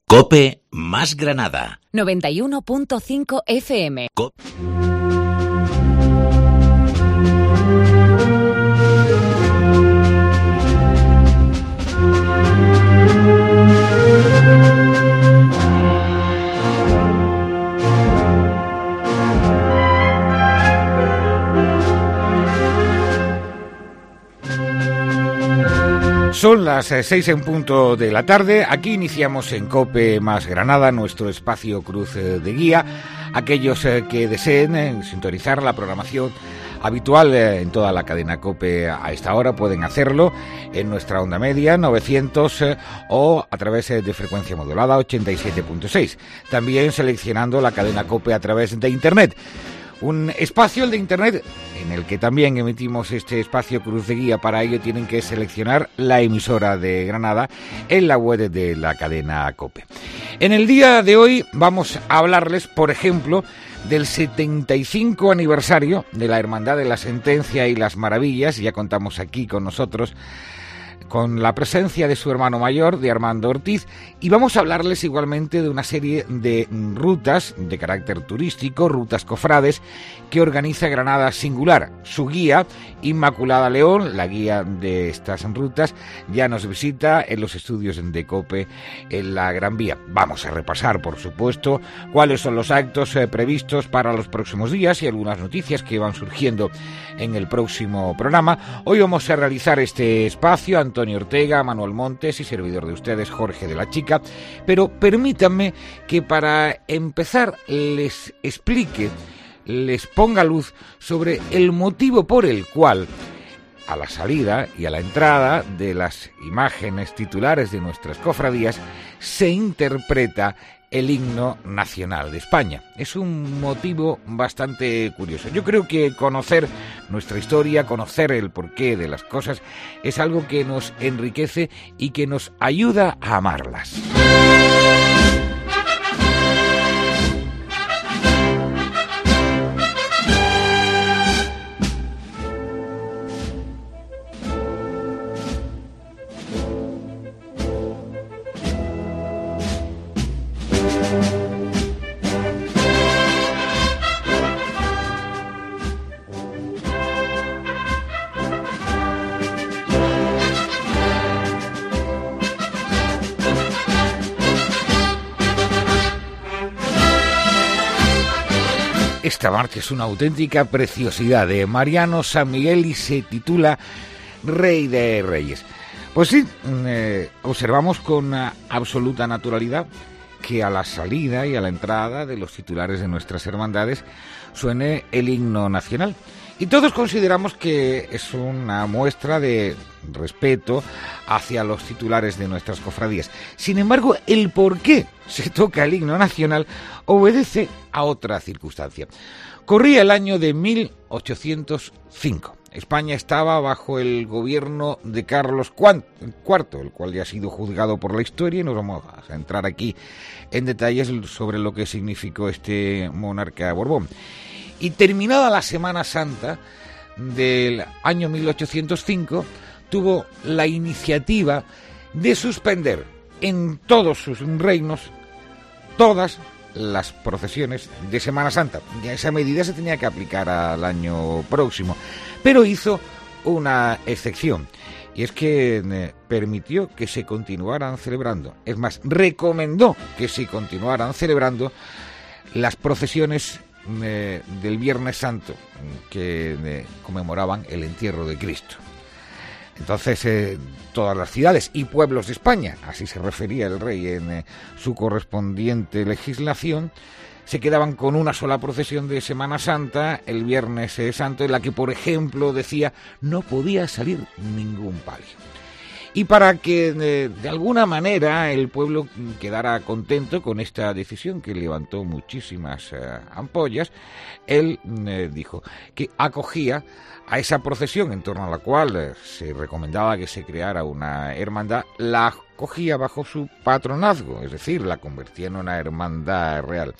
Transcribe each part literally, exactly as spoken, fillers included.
COPE más Granada. noventa y uno punto cinco F M. Co- Son las seis en punto de la tarde. Aquí iniciamos en COPE más Granada nuestro espacio Cruz de Guía. Aquellos que deseen sintonizar la programación habitual en toda la cadena COPE a esta hora pueden hacerlo en nuestra onda media novecientos o a través de frecuencia modulada ochenta y siete punto seis. También seleccionando la cadena COPE a través de Internet. Un espacio, el de Internet, en el que también emitimos este espacio Cruz de Guía. Para ello tienen que seleccionar la emisora de Granada en la web de la cadena COPE. En el día de hoy vamos a hablarles, por ejemplo, del setenta y cinco aniversario de la Hermandad de la Sentencia y las Maravillas. Ya contamos aquí con nosotros con la presencia de su hermano mayor, de Armando Ortiz, y vamos a hablarles igualmente de una serie de rutas de carácter turístico, rutas cofrades, que organiza Granada Singular. Su guía, Inmaculada León, la guía de estas rutas, ya nos visita en los estudios de COPE en la Gran Vía. Vamos a repasar, por supuesto, cuáles son los actos eh, previstos para los próximos días y algunas noticias que van surgiendo en el próximo programa. Hoy vamos a realizar este espacio Antonio Ortega, Manuel Montes y servidor de ustedes, Jorge de la Chica, pero permítanme que para empezar les explique, les ponga luz sobre el motivo por el cual a la salida y a la entrada de las imágenes titulares de nuestras cofradías se interpreta el himno nacional de España. Es un motivo bastante curioso. Yo creo que conocer nuestra historia, conocer el porqué de las cosas, es algo que nos enriquece y que nos ayuda a amarlas. Esta marcha es una auténtica preciosidad de Mariano San Miguel y se titula Rey de Reyes. Pues sí, eh, observamos con absoluta naturalidad que a la salida y a la entrada de los titulares de nuestras hermandades suene el himno nacional. Y todos consideramos que es una muestra de respeto hacia los titulares de nuestras cofradías. Sin embargo, el por qué se toca el himno nacional obedece a otra circunstancia. Corría el año de mil ochocientos cinco. España estaba bajo el gobierno de Carlos cuarto, el cual ya ha sido juzgado por la historia, y nos vamos a entrar aquí en detalles sobre lo que significó este monarca Borbón. Y terminada la Semana Santa del año mil ochocientos cinco, tuvo la iniciativa de suspender en todos sus reinos todas las procesiones de Semana Santa. Ya esa medida se tenía que aplicar al año próximo, pero hizo una excepción, y es que eh, permitió que se continuaran celebrando, es más, recomendó que se continuaran celebrando las procesiones eh, del Viernes Santo, que eh, conmemoraban el entierro de Cristo. Entonces, eh, todas las ciudades y pueblos de España, así se refería el rey en eh, su correspondiente legislación, se quedaban con una sola procesión de Semana Santa, el Viernes eh, Santo, en la que, por ejemplo, decía, no podía salir ningún palio. Y para que eh, de alguna manera el pueblo quedara contento con esta decisión, que levantó muchísimas eh, ampollas, él eh, dijo que acogía a esa procesión en torno a la cual eh, se recomendaba que se creara una hermandad, la acogía bajo su patronazgo, es decir, la convertía en una hermandad real.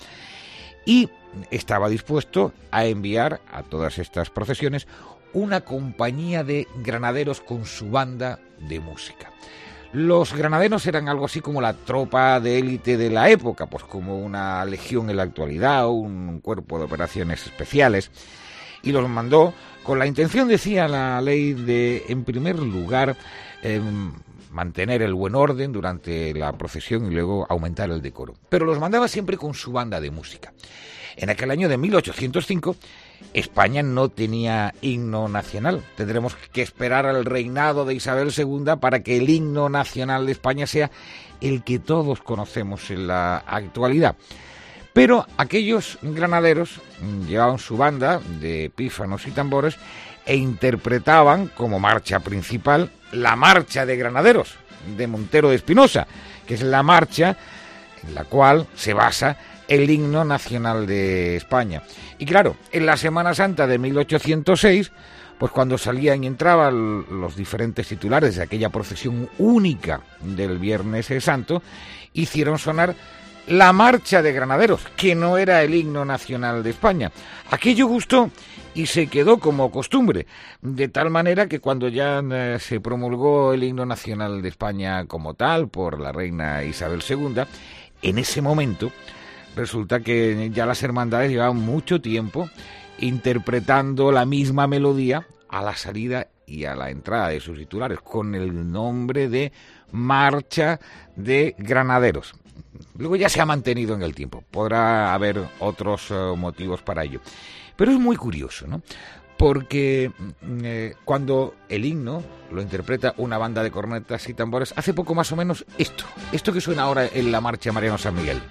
Y estaba dispuesto a enviar a todas estas procesiones una compañía de granaderos con su banda de música. Los granaderos eran algo así como la tropa de élite de la época, pues como una legión en la actualidad o un cuerpo de operaciones especiales, y los mandó con la intención, decía la ley, de, en primer lugar, eh, mantener el buen orden durante la procesión y luego aumentar el decoro. Pero los mandaba siempre con su banda de música. En aquel año de mil ochocientos cinco, España no tenía himno nacional. Tendremos que esperar al reinado de Isabel segunda para que el himno nacional de España sea el que todos conocemos en la actualidad. Pero aquellos granaderos llevaban su banda de pífanos y tambores e interpretaban como marcha principal la Marcha de Granaderos de Montero de Espinosa, que es la marcha en la cual se basa el himno nacional de España. Y claro, en la Semana Santa de mil ochocientos seis, pues cuando salían y entraban los diferentes titulares de aquella procesión única del Viernes Santo, hicieron sonar la Marcha de Granaderos, que no era el himno nacional de España. Aquello gustó y se quedó como costumbre, de tal manera que cuando ya eh, se promulgó el himno nacional de España como tal por la reina Isabel segunda, en ese momento resulta que ya las hermandades llevaban mucho tiempo interpretando la misma melodía a la salida y a la entrada de sus titulares, con el nombre de Marcha de Granaderos. Luego ya se ha mantenido en el tiempo, podrá haber otros uh, motivos para ello. Pero es muy curioso, ¿no? Porque eh, cuando el himno lo interpreta una banda de cornetas y tambores, hace poco más o menos esto, esto que suena ahora en la marcha Mariano San Miguel.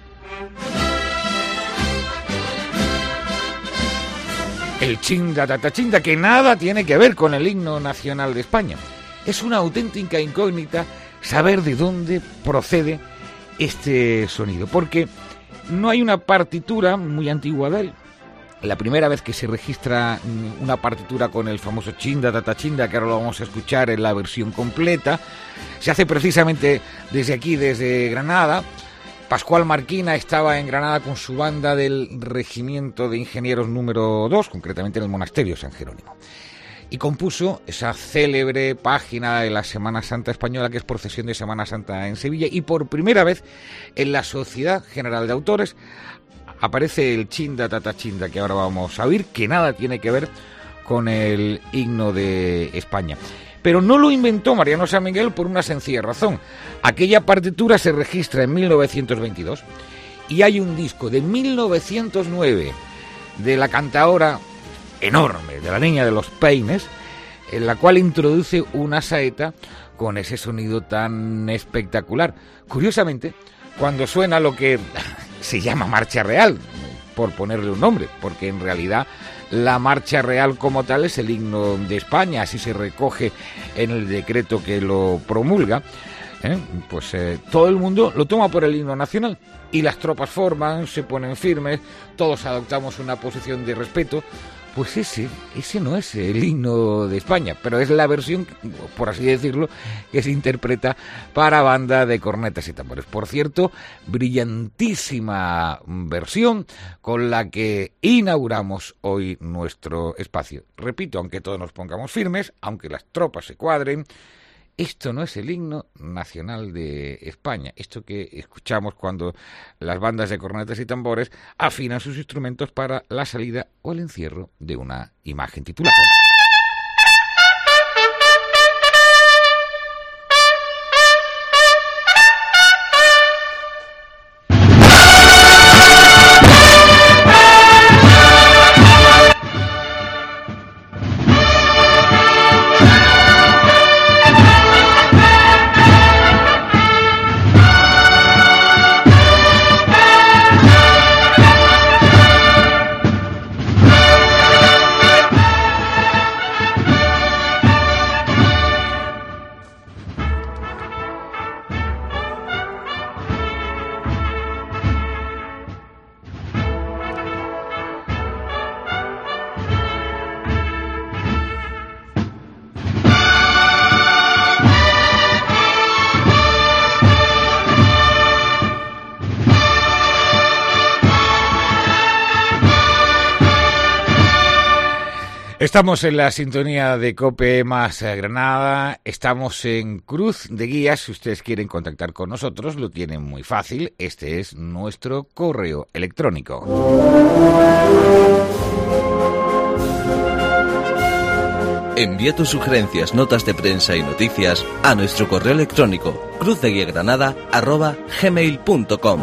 El chinda tata chinda, que nada tiene que ver con el himno nacional de España. Es una auténtica incógnita saber de dónde procede este sonido, porque no hay una partitura muy antigua de él. La primera vez que se registra una partitura con el famoso chinda tata chinda, que ahora lo vamos a escuchar en la versión completa, se hace precisamente desde aquí, desde Granada. Pascual Marquina estaba en Granada con su banda del Regimiento de Ingenieros número dos, concretamente en el Monasterio San Jerónimo, y compuso esa célebre página de la Semana Santa Española, que es Procesión de Semana Santa en Sevilla, y por primera vez en la Sociedad General de Autores aparece el chinda tata chinda que ahora vamos a oír, que nada tiene que ver con el himno de España. Pero no lo inventó Mariano San Miguel por una sencilla razón. Aquella partitura se registra en mil novecientos veintidós y hay un disco de mil novecientos nueve de la cantaora enorme, de la Niña de los Peines, en la cual introduce una saeta con ese sonido tan espectacular. Curiosamente, cuando suena lo que se llama Marcha Real, por ponerle un nombre, porque en realidad la Marcha Real como tal es el himno de España, así se recoge en el decreto que lo promulga, ¿eh? pues eh, todo el mundo lo toma por el himno nacional y las tropas forman, se ponen firmes, todos adoptamos una posición de respeto. Pues ese, ese no es el himno de España, pero es la versión, por así decirlo, que se interpreta para banda de cornetas y tambores. Por cierto, brillantísima versión con la que inauguramos hoy nuestro espacio. Repito, aunque todos nos pongamos firmes, aunque las tropas se cuadren, esto no es el himno nacional de España. Esto que escuchamos cuando las bandas de cornetas y tambores afinan sus instrumentos para la salida o el encierro de una imagen titular. Estamos en la sintonía de COPE más Granada, estamos en Cruz de Guía. Si ustedes quieren contactar con nosotros, lo tienen muy fácil. Este es nuestro correo electrónico. Envía tus sugerencias, notas de prensa y noticias a nuestro correo electrónico cruzdeguiagranada arroba gmail punto com.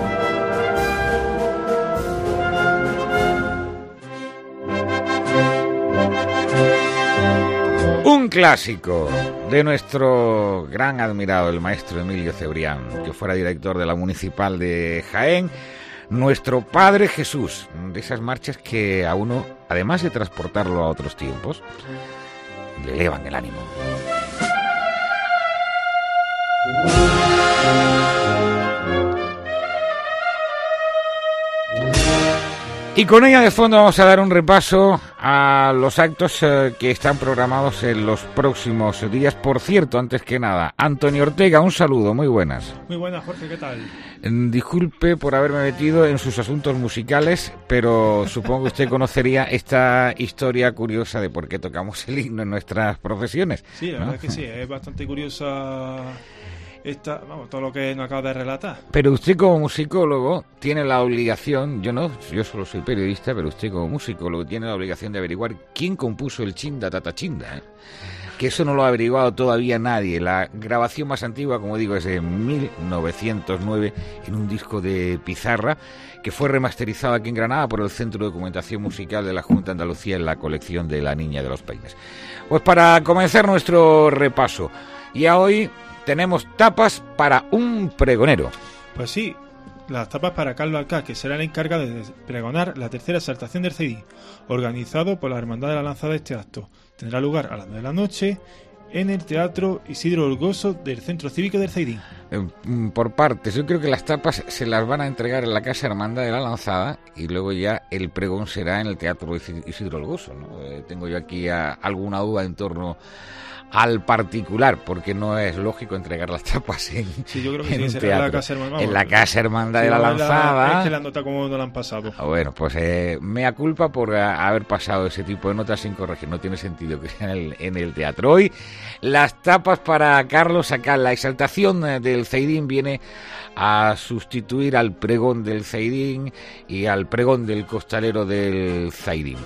Un clásico de nuestro gran admirado, el maestro Emilio Cebrián, que fuera director de la Municipal de Jaén, Nuestro Padre Jesús, de esas marchas que a uno, además de transportarlo a otros tiempos, le elevan el ánimo. Y con ella de fondo vamos a dar un repaso a los actos eh, que están programados en los próximos días. Por cierto, antes que nada, Antonio Ortega, un saludo, muy buenas. Muy buenas, Jorge, ¿qué tal? Disculpe por haberme metido en sus asuntos musicales, pero supongo que usted conocería esta historia curiosa de por qué tocamos el himno en nuestras profesiones. Sí, la ¿no? verdad es que sí, es bastante curiosa esta, vamos, todo lo que nos acaba de relatar. Pero usted como musicólogo tiene la obligación, yo no, yo solo soy periodista, pero usted como musicólogo tiene la obligación de averiguar quién compuso el Chinda Tata Chinda, ¿eh? Que eso no lo ha averiguado todavía nadie. La grabación más antigua, como digo, es de mil novecientos nueve en un disco de pizarra que fue remasterizado aquí en Granada por el Centro de Documentación Musical de la Junta de Andalucía en la colección de La Niña de los Peines. Pues para comenzar nuestro repaso, ya hoy tenemos tapas para un pregonero. Pues sí, las tapas para Carlos Alcázar, que será el encargado de pregonar la tercera exaltación del Ceidín, organizado por la Hermandad de la Lanzada. Este acto tendrá lugar a las nueve de la noche en el Teatro Isidro Orgoso del Centro Cívico del Ceidín. Por partes, yo creo que las tapas se las van a entregar en la Casa Hermandad de la Lanzada y luego ya el pregón será en el Teatro Isidro Orgoso, ¿no? Eh, tengo yo aquí a, alguna duda en torno al particular, porque no es lógico entregar las tapas en, sí, yo creo que en sí, un será teatro, la Casa Hermandad, en la Casa Hermandad sí, de la Lanzada. La, es que la nota como no la han pasado. Bueno, pues eh, mea culpa por uh, haber pasado ese tipo de notas sin corregir. No tiene sentido que sea en el, en el teatro. Hoy las tapas para Carlos acá. La exaltación del Ceidín viene a sustituir al pregón del Ceidín y al pregón del costalero del Ceidín.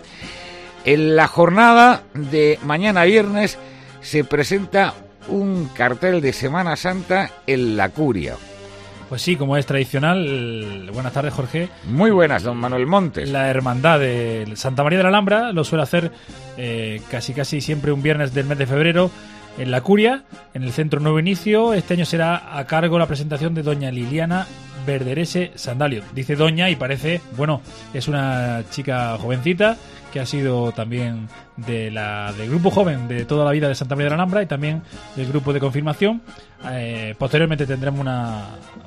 En la jornada de mañana viernes se presenta un cartel de Semana Santa en la Curia. Pues sí, como es tradicional. Buenas tardes, Jorge. Muy buenas, don Manuel Montes. La Hermandad de Santa María de la Alhambra lo suele hacer eh, casi casi siempre un viernes del mes de febrero en la Curia, en el Centro Nuevo Inicio. Este año será a cargo la presentación de doña Liliana Verderese Sandalio. Dice doña y parece, bueno, es una chica jovencita que ha sido también de la del grupo joven de toda la vida de Santa María de la Alhambra y también del grupo de confirmación. Eh, posteriormente tendremos una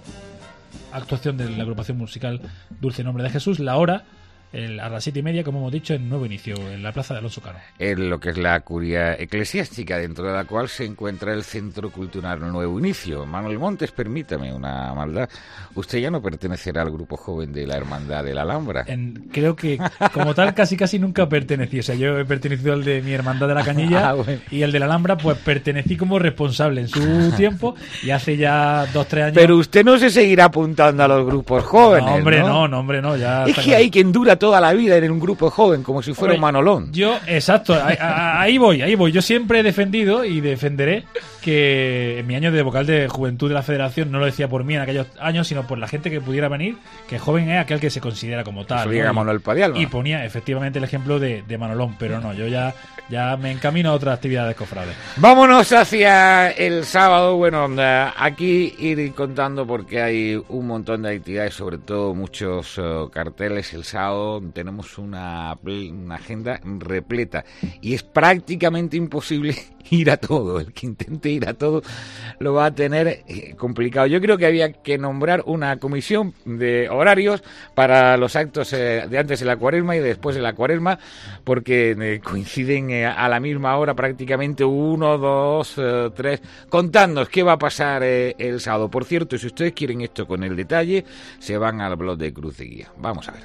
actuación de la agrupación musical Dulce Nombre de Jesús, la hora el, a las siete y media, como hemos dicho, en Nuevo Inicio, en la plaza de Alonso Cano. En lo que es la curia eclesiástica, dentro de la cual se encuentra el Centro Cultural Nuevo Inicio. Manuel Montes, permítame una maldad. Usted ya no pertenecerá al grupo joven de la Hermandad de la Alhambra. En, creo que, como tal, casi casi nunca pertenecí. O sea, yo he pertenecido al de mi Hermandad de la Cañilla ah, bueno. y el de la Alhambra, pues pertenecí como responsable en su tiempo y hace ya dos, tres años. Pero usted no se seguirá apuntando a los grupos jóvenes, No, hombre, no, no, no hombre, no. Ya es que claro. Hay quien dura toda la vida en un grupo joven, como si fuera Hombre, un Manolón. Yo, exacto, ahí, ahí voy, ahí voy. Yo siempre he defendido y defenderé que en mi año de vocal de Juventud de la Federación, no lo decía por mí en aquellos años, sino por la gente que pudiera venir, que joven es aquel que se considera como tal. Eso ¿no? Manuel Padialba. Y ponía efectivamente el ejemplo de, de Manolón, pero no, yo ya, ya me encamino a otras actividades cofrades. Vámonos hacia el sábado. Bueno, aquí ir contando porque hay un montón de actividades, sobre todo muchos uh, carteles. El sábado tenemos una, una agenda repleta y es prácticamente imposible ir a todo. El que intente ir a todo lo va a tener eh, complicado. Yo creo que había que nombrar una comisión de horarios para los actos eh, de antes de la Cuaresma y después de la Cuaresma, porque eh, coinciden eh, a la misma hora prácticamente uno, dos, eh, tres. Contadnos qué va a pasar eh, el sábado. Por cierto, si ustedes quieren esto con el detalle, se van al blog de Cruz de Guía. Vamos a ver.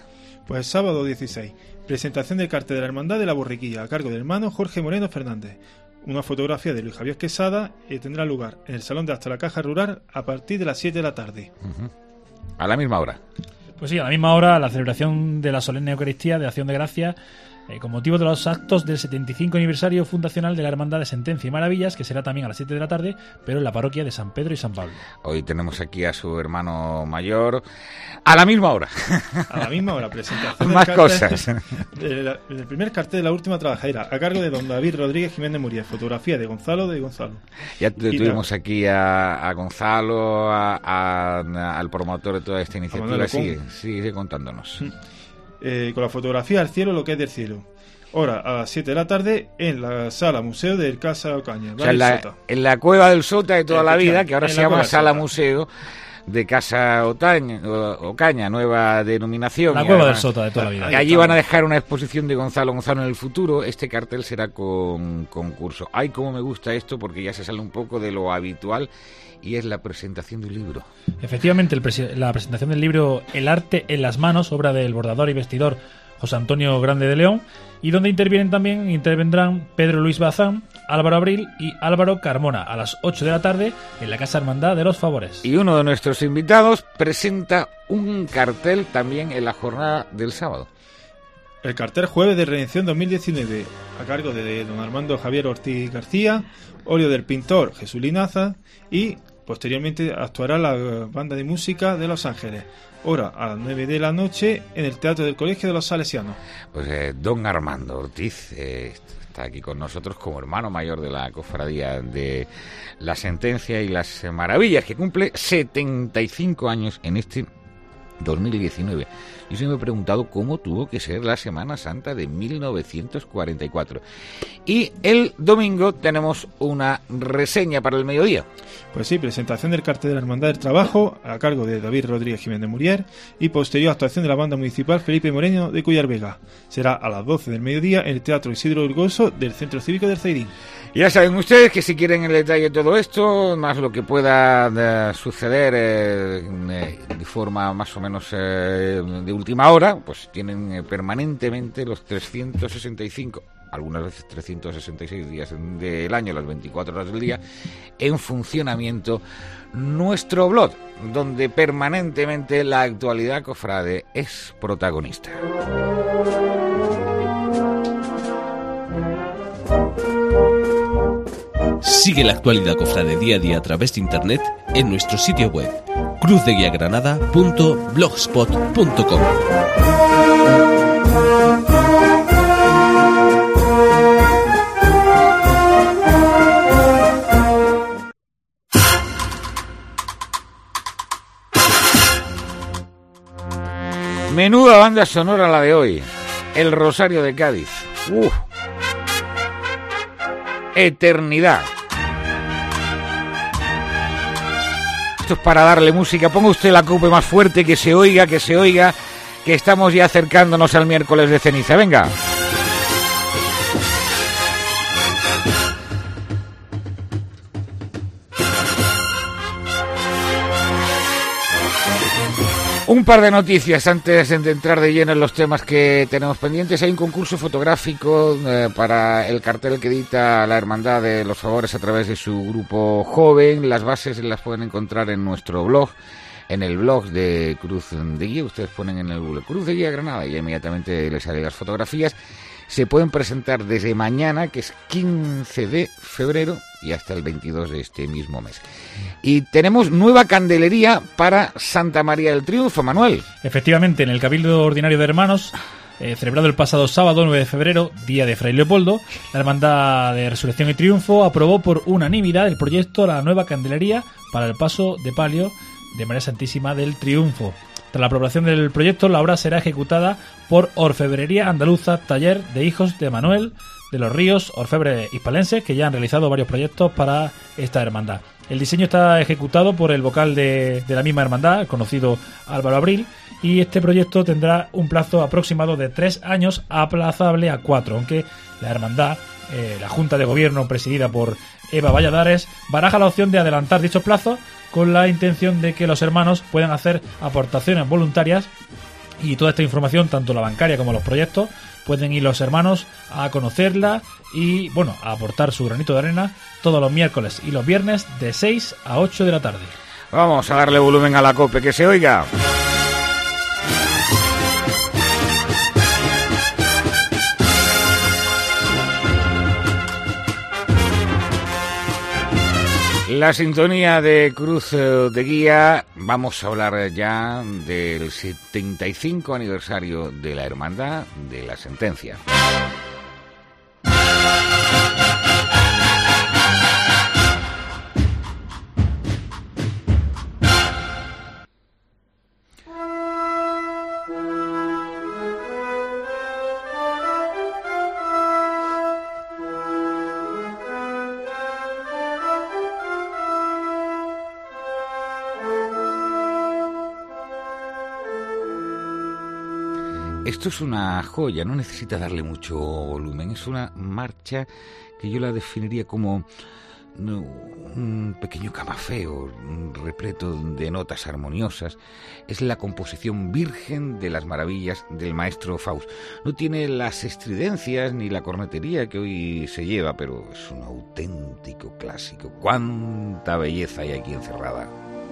Pues sábado dieciséis, presentación del cartel de la Hermandad de la Borriquilla a cargo del hermano Jorge Moreno Fernández. Una fotografía de Luis Javier Quesada eh, tendrá lugar en el Salón de Actos de la Caja Rural a partir de las siete de la tarde. Uh-huh. A la misma hora. Pues sí, a la misma hora la celebración de la solemne Eucaristía de Acción de Gracias eh, con motivo de los actos del setenta y cinco aniversario fundacional de la Hermandad de Sentencia y Maravillas, que será también a las siete de la tarde, pero en la parroquia de San Pedro y San Pablo. Hoy tenemos aquí a su hermano mayor a la misma hora. A la misma hora, presentación Más del cosas. El, el primer cartel de la última trabajadera a cargo de don David Rodríguez Jiménez Muriel, fotografía de Gonzalo de Gonzalo. Ya tu, tuvimos aquí a, a Gonzalo, a, a, a, al promotor de toda esta iniciativa. Sigue, sigue contándonos. Eh, con la fotografía al cielo, lo que es del cielo. Hora a las siete de la tarde en la sala museo del Casa Ocaña. O sea, en, la, en la cueva del Sota de toda la vida, que ahora se llama Sala Sota. Museo de Casa Otaña, Ocaña, nueva denominación. La cueva además, del Sota de toda la vida. Que allí van a dejar una exposición de Gonzalo Gonzalo en el futuro. Este cartel será con concurso. Ay, cómo me gusta esto, porque ya se sale un poco de lo habitual y es la presentación de un libro. Efectivamente, el presi- la presentación del libro El arte en las manos, obra del bordador y vestidor José Antonio Grande de León, y donde intervienen también intervendrán Pedro Luis Bazán, Álvaro Abril y Álvaro Carmona a las ocho de la tarde en la Casa Hermandad de los Favores. Y uno de nuestros invitados presenta un cartel también en la jornada del sábado. El cartel Jueves de Redención dos mil diecinueve, a cargo de don Armando Javier Ortiz García, óleo del pintor Jesús Linaza, y posteriormente actuará la banda de música de Los Ángeles. Hora a las nueve de la noche en el Teatro del Colegio de los Salesianos. Pues eh, don Armando Ortiz eh, está aquí con nosotros como hermano mayor de la Cofradía de la Sentencia y las Maravillas, que cumple setenta y cinco años en este dos mil diecinueve. Yo se me he preguntado cómo tuvo que ser la Semana Santa de mil novecientos cuarenta y cuatro. Y el domingo tenemos una reseña para el mediodía. Pues sí, presentación del cartel de la Hermandad del Trabajo a cargo de David Rodríguez Jiménez Muriel y posterior actuación de la banda municipal Felipe Moreno de Cuyar Vega. Será a las doce del mediodía en el Teatro Isidro Urgoso del Centro Cívico del Zaidín. Ya saben ustedes que si quieren el detalle de todo esto, más lo que pueda eh, suceder eh, eh, de forma más o menos eh, de última hora, pues tienen eh, permanentemente los trescientos sesenta y cinco, algunas veces trescientos sesenta y seis días del año, las veinticuatro horas del día, en funcionamiento nuestro blog, donde permanentemente la actualidad cofrade es protagonista. Sigue la actualidad cofrade día a día a través de internet en nuestro sitio web cruz de guía granada punto blogspot punto com. Menuda banda sonora la de hoy. El Rosario de Cádiz. Uf. Eternidad. Esto es para darle música. Ponga usted la copa más fuerte, que se oiga, que se oiga, que estamos ya acercándonos al miércoles de ceniza. Venga. Un par de noticias antes de entrar de lleno en los temas que tenemos pendientes. Hay un concurso fotográfico eh, para el cartel que edita la Hermandad de los Favores a través de su grupo joven. Las bases las pueden encontrar en nuestro blog, en el blog de Cruz de Guía. Ustedes ponen en el Google Cruz de Guía Granada y inmediatamente les salen las fotografías. Se pueden presentar desde mañana, que es quince de febrero, y hasta el veintidós de este mismo mes. Y tenemos nueva candelería para Santa María del Triunfo, Manuel. Efectivamente, en el Cabildo Ordinario de Hermanos, eh, celebrado el pasado sábado nueve de febrero, día de Fray Leopoldo, la Hermandad de Resurrección y Triunfo aprobó por unanimidad el proyecto La Nueva Candelería para el paso de palio de María Santísima del Triunfo. Tras la aprobación del proyecto, la obra será ejecutada por Orfebrería Andaluza, taller de hijos de Manuel de los Ríos, orfebres hispalenses, que ya han realizado varios proyectos para esta hermandad. El diseño está ejecutado por el vocal de, de la misma hermandad, el conocido Álvaro Abril, y este proyecto tendrá un plazo aproximado de tres años, aplazable a cuatro, aunque la hermandad, eh, la Junta de Gobierno presidida por Eva Valladares, baraja la opción de adelantar dichos plazos con la intención de que los hermanos puedan hacer aportaciones voluntarias Y toda esta información, tanto la bancaria como los proyectos, pueden ir los hermanos a conocerla y, bueno, a aportar su granito de arena todos los miércoles y los viernes de seis a ocho de la tarde. Vamos a darle volumen a la COPE, que se oiga. La sintonía de Cruz de Guía. Vamos a hablar ya del setenta y cinco aniversario de la Hermandad de la Sentencia. Esto es una joya, no necesita darle mucho volumen. Es una marcha que yo la definiría como no, un pequeño camafeo, un repleto de notas armoniosas. Es la composición virgen de las maravillas del maestro Faust. No tiene las estridencias ni la cornetería que hoy se lleva, pero es un auténtico clásico. ¡Cuánta belleza hay aquí encerrada!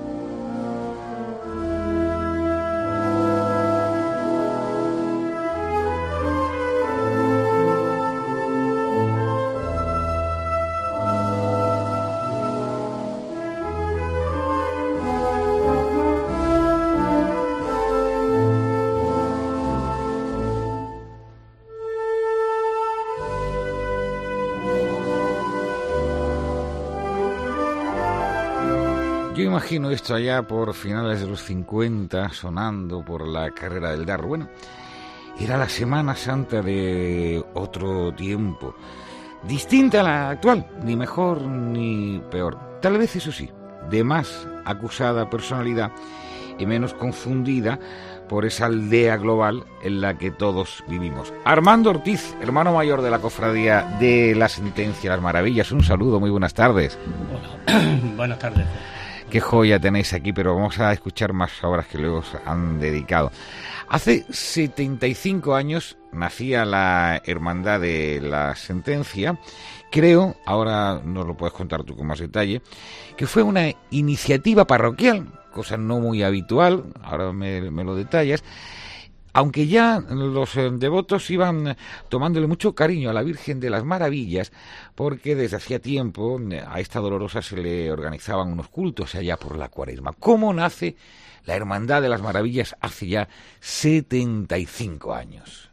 Yo imagino esto allá por finales de los cincuenta, sonando por la carrera del Darro. Bueno, era la Semana Santa de otro tiempo, distinta a la actual, ni mejor ni peor. Tal vez, eso sí, de más acusada personalidad y menos confundida por esa aldea global en la que todos vivimos. Armando Ortiz, hermano mayor de la Cofradía de la Sentencia, las Maravillas, un saludo, muy buenas tardes. Hola, buenas tardes. Qué joya tenéis aquí, pero vamos a escuchar más obras que luego os han dedicado. Hace setenta y cinco años nacía la Hermandad de la Sentencia. Creo, ahora nos lo puedes contar tú con más detalle, que fue una iniciativa parroquial, cosa no muy habitual, ahora me, me lo detallas, aunque ya los eh, devotos iban tomándole mucho cariño a la Virgen de las Maravillas, porque desde hacía tiempo a esta dolorosa se le organizaban unos cultos allá por la Cuaresma. ¿Cómo nace la Hermandad de las Maravillas hace ya setenta y cinco años?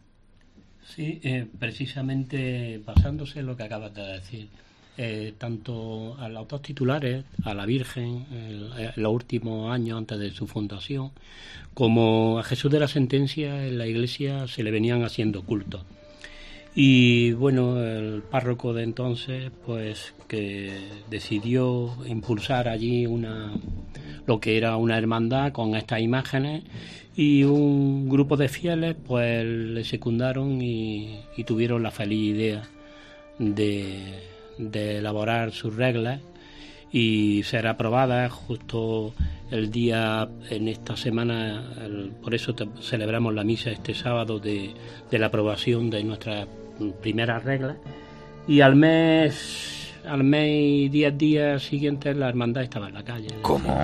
Sí, eh, precisamente basándose en lo que acabas de decir, eh, tanto a los dos titulares, a la Virgen, en los últimos años antes de su fundación, como a Jesús de la Sentencia, en la iglesia se le venían haciendo cultos. Y bueno, el párroco de entonces, pues que decidió impulsar allí una lo que era una hermandad con estas imágenes, y un grupo de fieles pues le secundaron y, y tuvieron la feliz idea de, de elaborar sus reglas y ser aprobadas justo el día, en esta semana, el, por eso te, celebramos la misa este sábado de, de la aprobación de nuestras primeras reglas, y al mes al mes y diez días siguientes la hermandad estaba en la calle. ¿Cómo?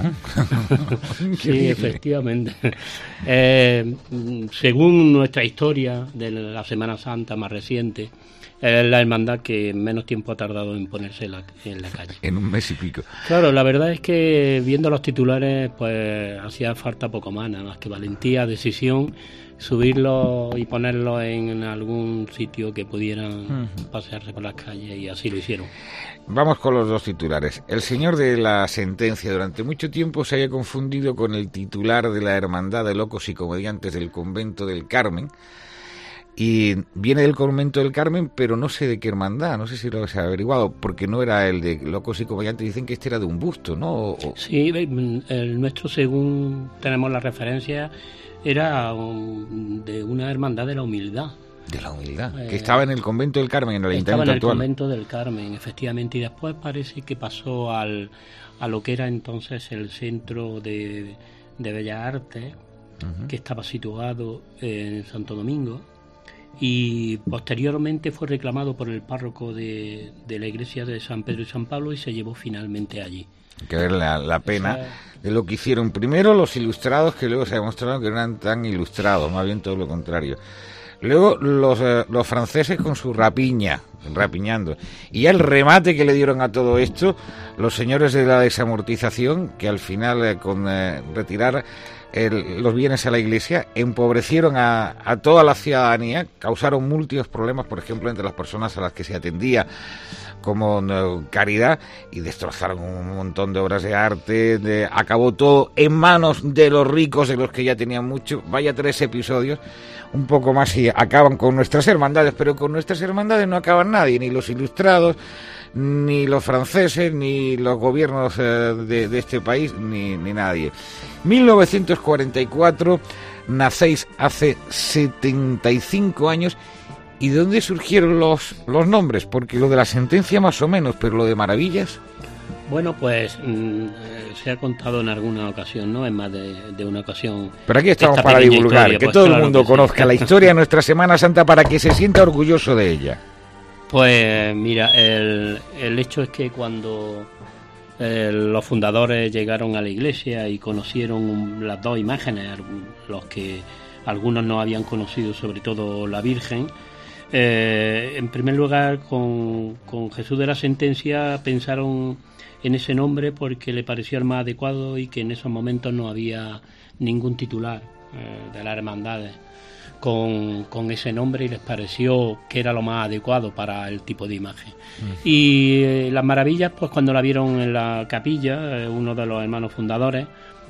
Sí, efectivamente. Eh, según nuestra historia de la Semana Santa más reciente, es la hermandad que menos tiempo ha tardado en ponerse en la, en la calle. En un mes y pico. Claro, la verdad es que viendo los titulares, pues hacía falta poco más, nada más que valentía, decisión, subirlo y ponerlo en algún sitio que pudieran uh-huh. pasearse por las calles, y así lo hicieron. Vamos con los dos titulares. El señor de la Sentencia durante mucho tiempo se había confundido con el titular de la Hermandad de Locos y Comediantes del Convento del Carmen, y viene del Convento del Carmen, pero no sé de qué hermandad, no sé si lo has averiguado, porque no era el de Locos y Comediantes, dicen que este era de un busto, ¿no? O... Sí, el nuestro, según tenemos la referencia, era un, de una hermandad de la humildad. De la humildad, eh, que estaba en el Convento del Carmen, en el Ayuntamiento actual. Estaba en el Convento del Carmen, efectivamente, y después parece que pasó al, a lo que era entonces el Centro de, de Bellas Artes, uh-huh. que estaba situado en Santo Domingo, y posteriormente fue reclamado por el párroco de, de la iglesia de San Pedro y San Pablo y se llevó finalmente allí. Hay que ver la, la pena de lo que hicieron primero los ilustrados, que luego se ha demostrado que no eran tan ilustrados, más bien todo lo contrario. Luego los, eh, los franceses con su rapiña, rapiñando. Y ya el remate que le dieron a todo esto, los señores de la desamortización, que al final eh, con eh, retirar el, los bienes a la iglesia, empobrecieron a, a toda la ciudadanía, causaron múltiples problemas, por ejemplo, entre las personas a las que se atendía como no, caridad, y destrozaron un montón de obras de arte, de, acabó todo en manos de los ricos, de los que ya tenían mucho. Vaya tres episodios, un poco más y acaban con nuestras hermandades, pero con nuestras hermandades no acaban nadie, ni los ilustrados, ni los franceses, ni los gobiernos eh, de, de este país, ni, ni nadie. mil novecientos cuarenta y cuatro, nacéis hace setenta y cinco años. ¿Y de dónde surgieron los, los nombres? Porque lo de la sentencia más o menos, pero lo de Maravillas... Bueno, pues mmm, se ha contado en alguna ocasión, ¿no? En más de, de una ocasión. Pero aquí estamos para divulgar, historia, que pues todo claro el mundo conozca sí. la historia de nuestra Semana Santa para que se sienta orgulloso de ella. Pues mira, el, el hecho es que cuando eh, los fundadores llegaron a la iglesia y conocieron las dos imágenes, los que algunos no habían conocido, sobre todo la Virgen, eh, en primer lugar con, con Jesús de la Sentencia pensaron en ese nombre porque le pareció el más adecuado y que en esos momentos no había ningún titular eh, de las hermandades con, con ese nombre y les pareció que era lo más adecuado para el tipo de imagen. Mm. Y eh, las Maravillas, pues cuando la vieron en la capilla, eh, uno de los hermanos fundadores,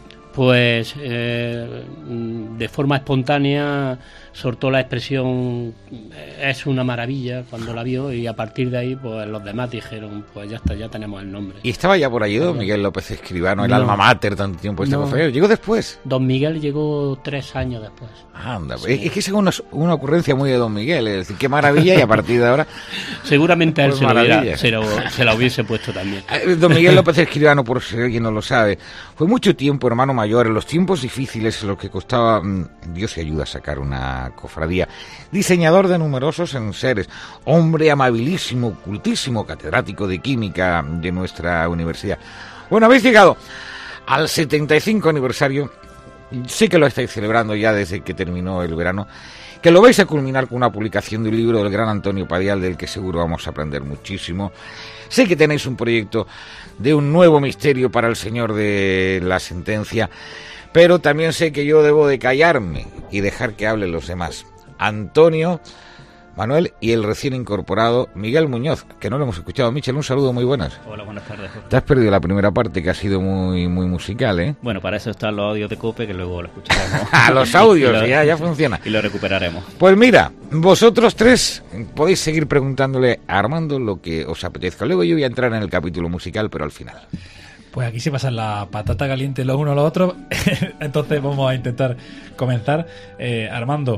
pues eh, de forma espontánea soltó la expresión es una maravilla cuando la vio, y a partir de ahí pues los demás dijeron pues ya está, ya tenemos el nombre. ¿Y estaba ya por allí don Miguel López Escribano, el no, alma mater tanto tiempo este no. cofrero? ¿Llegó después? Don Miguel llegó tres años después. Anda, sí. Es que es una, una ocurrencia muy de don Miguel, es decir, qué maravilla, y a partir de ahora... Seguramente a él pues se, lo hubiera, se, lo, se la hubiese puesto también. Don Miguel López Escribano, por si alguien no lo sabe, fue mucho tiempo hermano mayor en los tiempos difíciles, en los que costaba, Dios se ayuda a sacar una cofradía, diseñador de numerosos enseres, hombre amabilísimo, cultísimo, catedrático de química de nuestra universidad. Bueno, habéis llegado al setenta y cinco aniversario, sé que lo estáis celebrando ya desde que terminó el verano, que lo vais a culminar con una publicación de un libro del gran Antonio Padial, del que seguro vamos a aprender muchísimo. Sé que tenéis un proyecto de un nuevo misterio para el Señor de la Sentencia, pero también sé que yo debo de callarme y dejar que hablen los demás. Antonio, Manuel y el recién incorporado Miguel Muñoz, que no lo hemos escuchado. Michel, un saludo, muy buenas. Hola, buenas tardes, Jorge. Te has perdido la primera parte, que ha sido muy muy musical, ¿eh? Bueno, para eso están los audios de COPE, que luego lo escucharemos. Ah, los audios, lo, ya, ya funciona. Y lo recuperaremos. Pues mira, vosotros tres podéis seguir preguntándole a Armando lo que os apetezca. Luego yo voy a entrar en el capítulo musical, pero al final. Pues aquí se pasan la patata caliente los unos a los otros. Entonces vamos a intentar comenzar. Eh, Armando,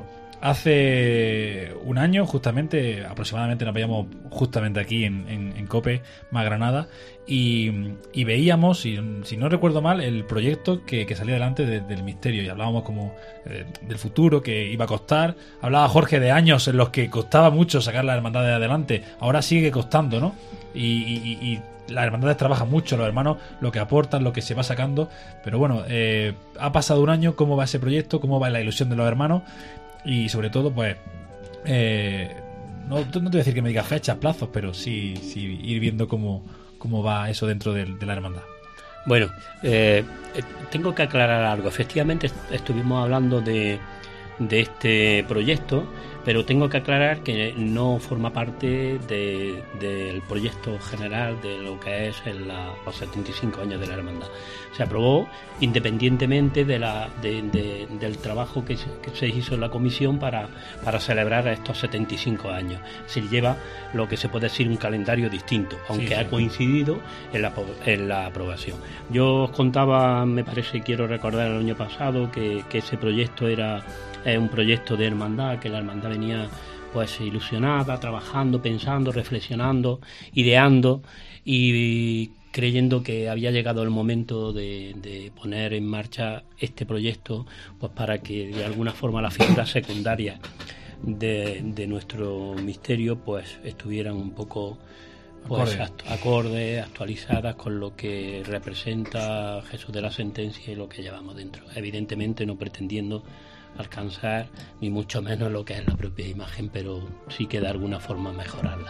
hace un año, justamente, aproximadamente, nos veíamos justamente aquí en, en, en COPE, más Granada, y, y veíamos, y, si no recuerdo mal, el proyecto que, que salía delante de, del misterio, y hablábamos como eh, del futuro, que iba a costar. Hablaba Jorge de años en los que costaba mucho sacar la hermandad de adelante. Ahora sigue costando, ¿no? Y, y, y las hermandades trabajan mucho, los hermanos, lo que aportan, lo que se va sacando. Pero bueno, eh, ha pasado un año. ¿Cómo va ese proyecto? ¿Cómo va la ilusión de los hermanos? Y sobre todo, pues, eh, no, no te voy a decir que me digas fechas, plazos, pero sí, sí ir viendo cómo, cómo va eso dentro de, de la hermandad. Bueno, eh, tengo que aclarar algo. Efectivamente, estuvimos hablando de, de este proyecto, pero tengo que aclarar que no forma parte de, del proyecto general de lo que es el, la, los setenta y cinco años de la hermandad. Se aprobó independientemente de la, de, de, del trabajo que se, que se hizo en la comisión para, para celebrar estos setenta y cinco años. Se lleva lo que se puede decir un calendario distinto, aunque sí, sí. ha coincidido en la, en la aprobación. Yo os contaba, me parece, quiero recordar el año pasado, que, que ese proyecto era eh, un proyecto de hermandad, que la hermandad venía pues ilusionada, trabajando, pensando, reflexionando, ideando, y creyendo que había llegado el momento de, de poner en marcha este proyecto, pues para que de alguna forma las figuras secundarias de, de nuestro misterio pues estuvieran un poco pues Acorde. actu- acordes, actualizadas con lo que representa Jesús de la Sentencia y lo que llevamos dentro. Evidentemente no pretendiendo alcanzar ni mucho menos lo que es la propia imagen, pero sí que de alguna forma mejorarla.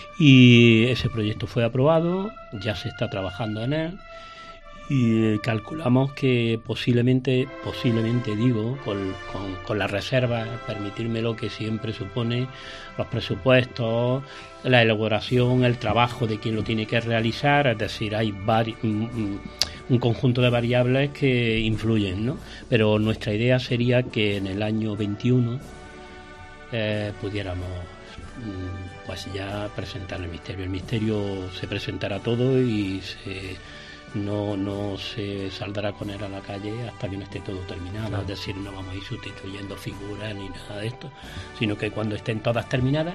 Y ese proyecto fue aprobado, ya se está trabajando en él y calculamos que posiblemente, posiblemente digo, con, con, con la reserva, permitirme lo que siempre supone los presupuestos, la elaboración, el trabajo de quien lo tiene que realizar, es decir, hay vari- un, un conjunto de variables que influyen, ¿no? Pero nuestra idea sería que en el año veintiuno eh, pudiéramos mm, pues ya presentar el misterio. El misterio se presentará todo y se No, no se saldrá con él a la calle hasta que no esté todo terminado. Claro. Es decir, no vamos a ir sustituyendo figuras ni nada de esto, sino que cuando estén todas terminadas,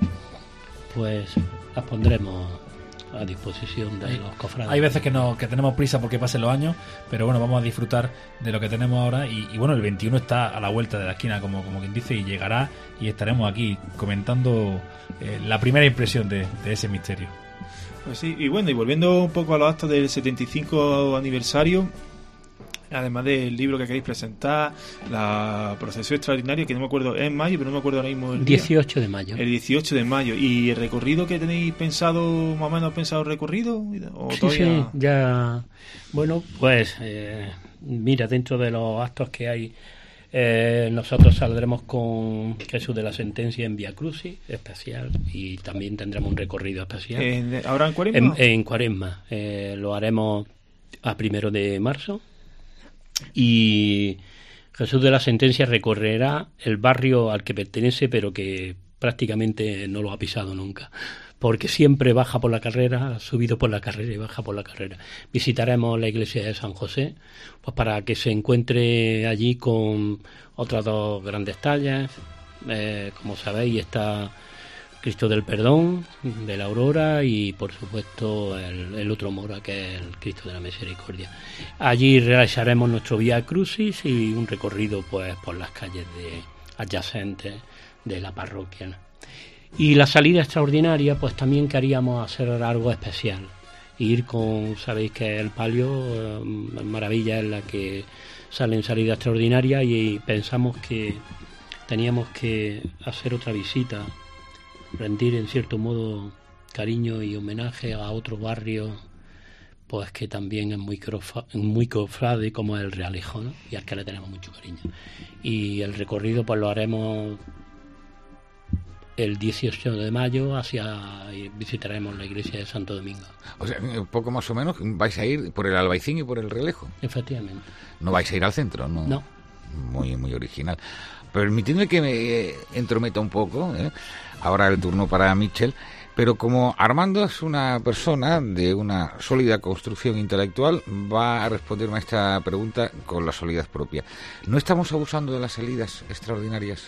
pues las pondremos a disposición de hay, los cofrades. Hay veces que no que tenemos prisa porque pasen los años, pero bueno, vamos a disfrutar de lo que tenemos ahora y, y bueno, el veintiuno está a la vuelta de la esquina, como, como quien dice, y llegará y estaremos aquí comentando eh, la primera impresión de, de ese misterio. Pues sí, y bueno, y volviendo un poco a los actos del setenta y cinco aniversario, además del libro que queréis presentar, la procesión extraordinaria, que no me acuerdo, es en mayo, pero no me acuerdo ahora mismo el día. dieciocho de mayo. El dieciocho de mayo. ¿Y el recorrido que tenéis pensado, más o menos pensado el recorrido? ¿O Sí, todavía? sí, ya. Bueno, pues eh, mira, dentro de los actos que hay, Eh, nosotros saldremos con Jesús de la Sentencia en Vía Crucis especial y también tendremos un recorrido especial. ¿En, ¿Ahora en Cuaresma? En, en Cuaresma. Eh, lo haremos a primero de marzo y Jesús de la Sentencia recorrerá el barrio al que pertenece, pero que prácticamente no lo ha pisado nunca, porque siempre baja por la carrera, ha subido por la carrera y baja por la carrera. Visitaremos la iglesia de San José, pues para que se encuentre allí con otras dos grandes tallas. Eh, como sabéis, está Cristo del Perdón, de la Aurora, y por supuesto el, el otro Mora, que es el Cristo de la Misericordia. Allí realizaremos nuestro Vía Crucis y un recorrido pues por las calles de adyacentes de la parroquia, ¿no? Y la salida extraordinaria, pues también queríamos hacer algo especial. Ir con, sabéis que el palio, eh, maravilla en la que sale en salida extraordinaria, y pensamos que teníamos que hacer otra visita, rendir en cierto modo cariño y homenaje a otro barrio, pues que también es muy, crofa, muy cofrade, como el Realejo, ¿no? Y al que le tenemos mucho cariño. Y el recorrido pues lo haremos el dieciocho de mayo, hacia y visitaremos la iglesia de Santo Domingo. O sea, poco más o menos vais a ir por el Albaicín y por el Realejo. Efectivamente. No vais a ir al centro, ¿no? No. Muy, muy original. Permitidme que me entrometa un poco, ¿eh? Ahora el turno para Michel, pero como Armando es una persona de una sólida construcción intelectual, va a responderme a esta pregunta con la solidez propia. ¿No estamos abusando de las salidas extraordinarias?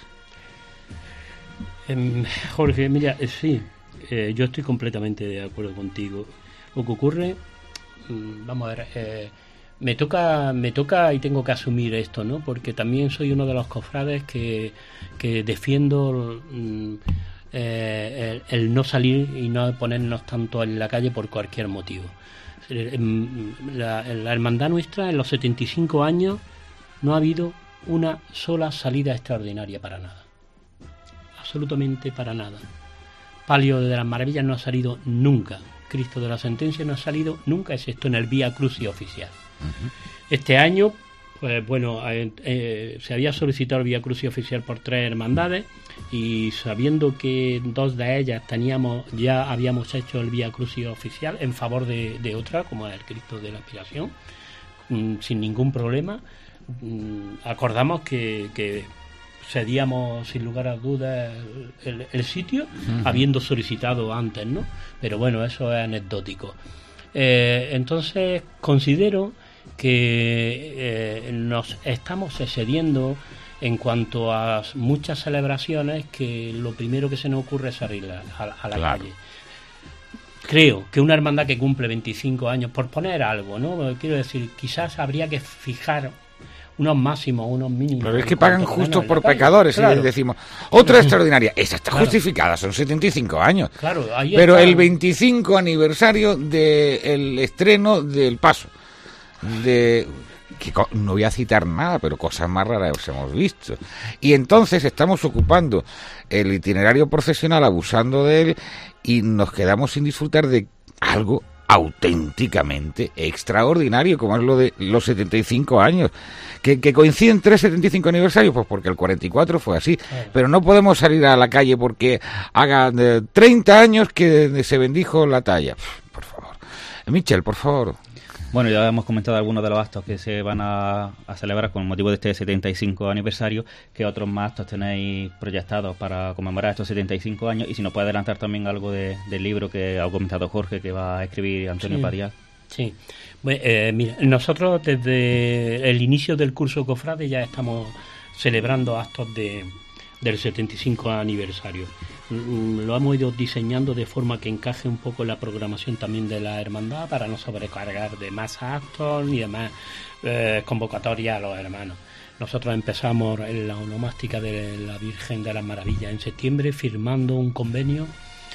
Eh, Jorge, mira, eh, sí, eh, yo estoy completamente de acuerdo contigo. Lo que ocurre, mmm, vamos a ver, eh, me toca, me toca y tengo que asumir esto, ¿no? Porque también soy uno de los cofrades que, que defiendo mmm, eh, el, el no salir y no ponernos tanto en la calle por cualquier motivo. La, la hermandad nuestra en los setenta y cinco años no ha habido una sola salida extraordinaria para nada. Absolutamente para nada. Palio de las Maravillas no ha salido nunca. Cristo de la Sentencia no ha salido nunca, excepto en el Vía Crucis oficial. Uh-huh. Este año, pues bueno, eh, eh, se había solicitado el Vía Crucis oficial por tres hermandades, y sabiendo que dos de ellas teníamos, ya habíamos hecho el Vía Crucis oficial en favor de, de otra, como el Cristo de la Aspiración, mmm, sin ningún problema, mmm, acordamos que, que cedíamos sin lugar a dudas el, el, el sitio, uh-huh, habiendo solicitado antes, ¿no? Pero bueno, eso es anecdótico. Eh, entonces considero que eh, nos estamos excediendo en cuanto a muchas celebraciones, que lo primero que se nos ocurre es salir a, a, a la claro. calle. creo que una hermandad que cumple veinticinco años, por poner algo, ¿no? Quiero decir, quizás habría que fijar unos máximos, unos mínimos. Pero es que pagan justo por calle. pecadores, Claro. y decimos, otra extraordinaria, esa está Claro. justificada, son setenta y cinco años. Claro, ahí Pero está. el veinticinco aniversario del estreno del Paso, de que co- no voy a citar nada, pero cosas más raras hemos visto. Y entonces estamos ocupando el itinerario procesional, abusando de él, y nos quedamos sin disfrutar de algo auténticamente extraordinario, como es lo de los setenta y cinco años. ¿Que, que coinciden tres setenta y cinco aniversarios? Pues porque el cuarenta y cuatro fue así. Claro. Pero no podemos salir a la calle porque hagan eh, treinta años que se bendijo la talla. Pff, por favor. Michel, por favor. Bueno, ya hemos comentado algunos de los actos que se van a, a celebrar con motivo de este setenta y cinco aniversario. ¿Qué otros más actos tenéis proyectados para conmemorar estos setenta y cinco años? Y si nos puede adelantar también algo de, del libro que ha comentado Jorge, que va a escribir Antonio Sí. Parial. Sí, bueno, eh, mira, nosotros desde el inicio del curso Cofrade ya estamos celebrando actos de, del setenta y cinco aniversario. Mm, Lo hemos ido diseñando de forma que encaje un poco en la programación también de la hermandad para no sobrecargar de más actos ni demás eh, convocatorias a los hermanos. Nosotros empezamos en la onomástica de la Virgen de las Maravillas en septiembre firmando un convenio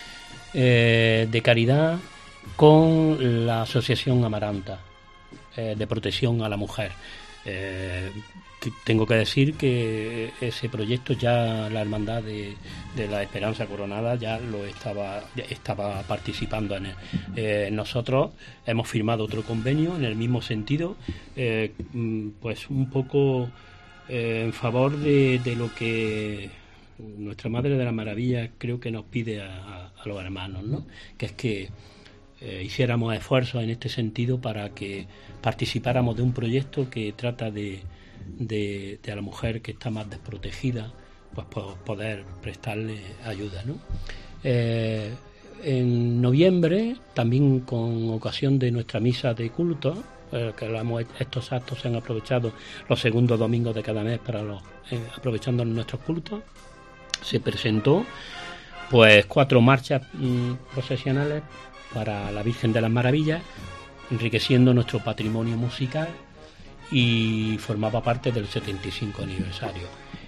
eh, de caridad con la Asociación Amaranta eh, de protección a la mujer. Eh, que tengo que decir que ese proyecto ya la Hermandad de, de la Esperanza Coronada ya lo estaba ya estaba participando en él. Eh, nosotros hemos firmado otro convenio en el mismo sentido, eh, pues un poco eh, en favor de, de lo que nuestra Madre de la Maravilla creo que nos pide a, a, a los hermanos, ¿no? Que es que Eh, hiciéramos esfuerzos en este sentido para que participáramos de un proyecto que trata de, de, de a la mujer que está más desprotegida, pues po- poder prestarle ayuda, ¿no? Eh, en noviembre, también con ocasión de nuestra misa de culto, eh, que lo hemos, estos actos se han aprovechado los segundos domingos de cada mes para los eh, aprovechando nuestros cultos, se presentó pues cuatro marchas mm, procesionales para la Virgen de las Maravillas, enriqueciendo nuestro patrimonio musical, y formaba parte del setenta y cinco aniversario.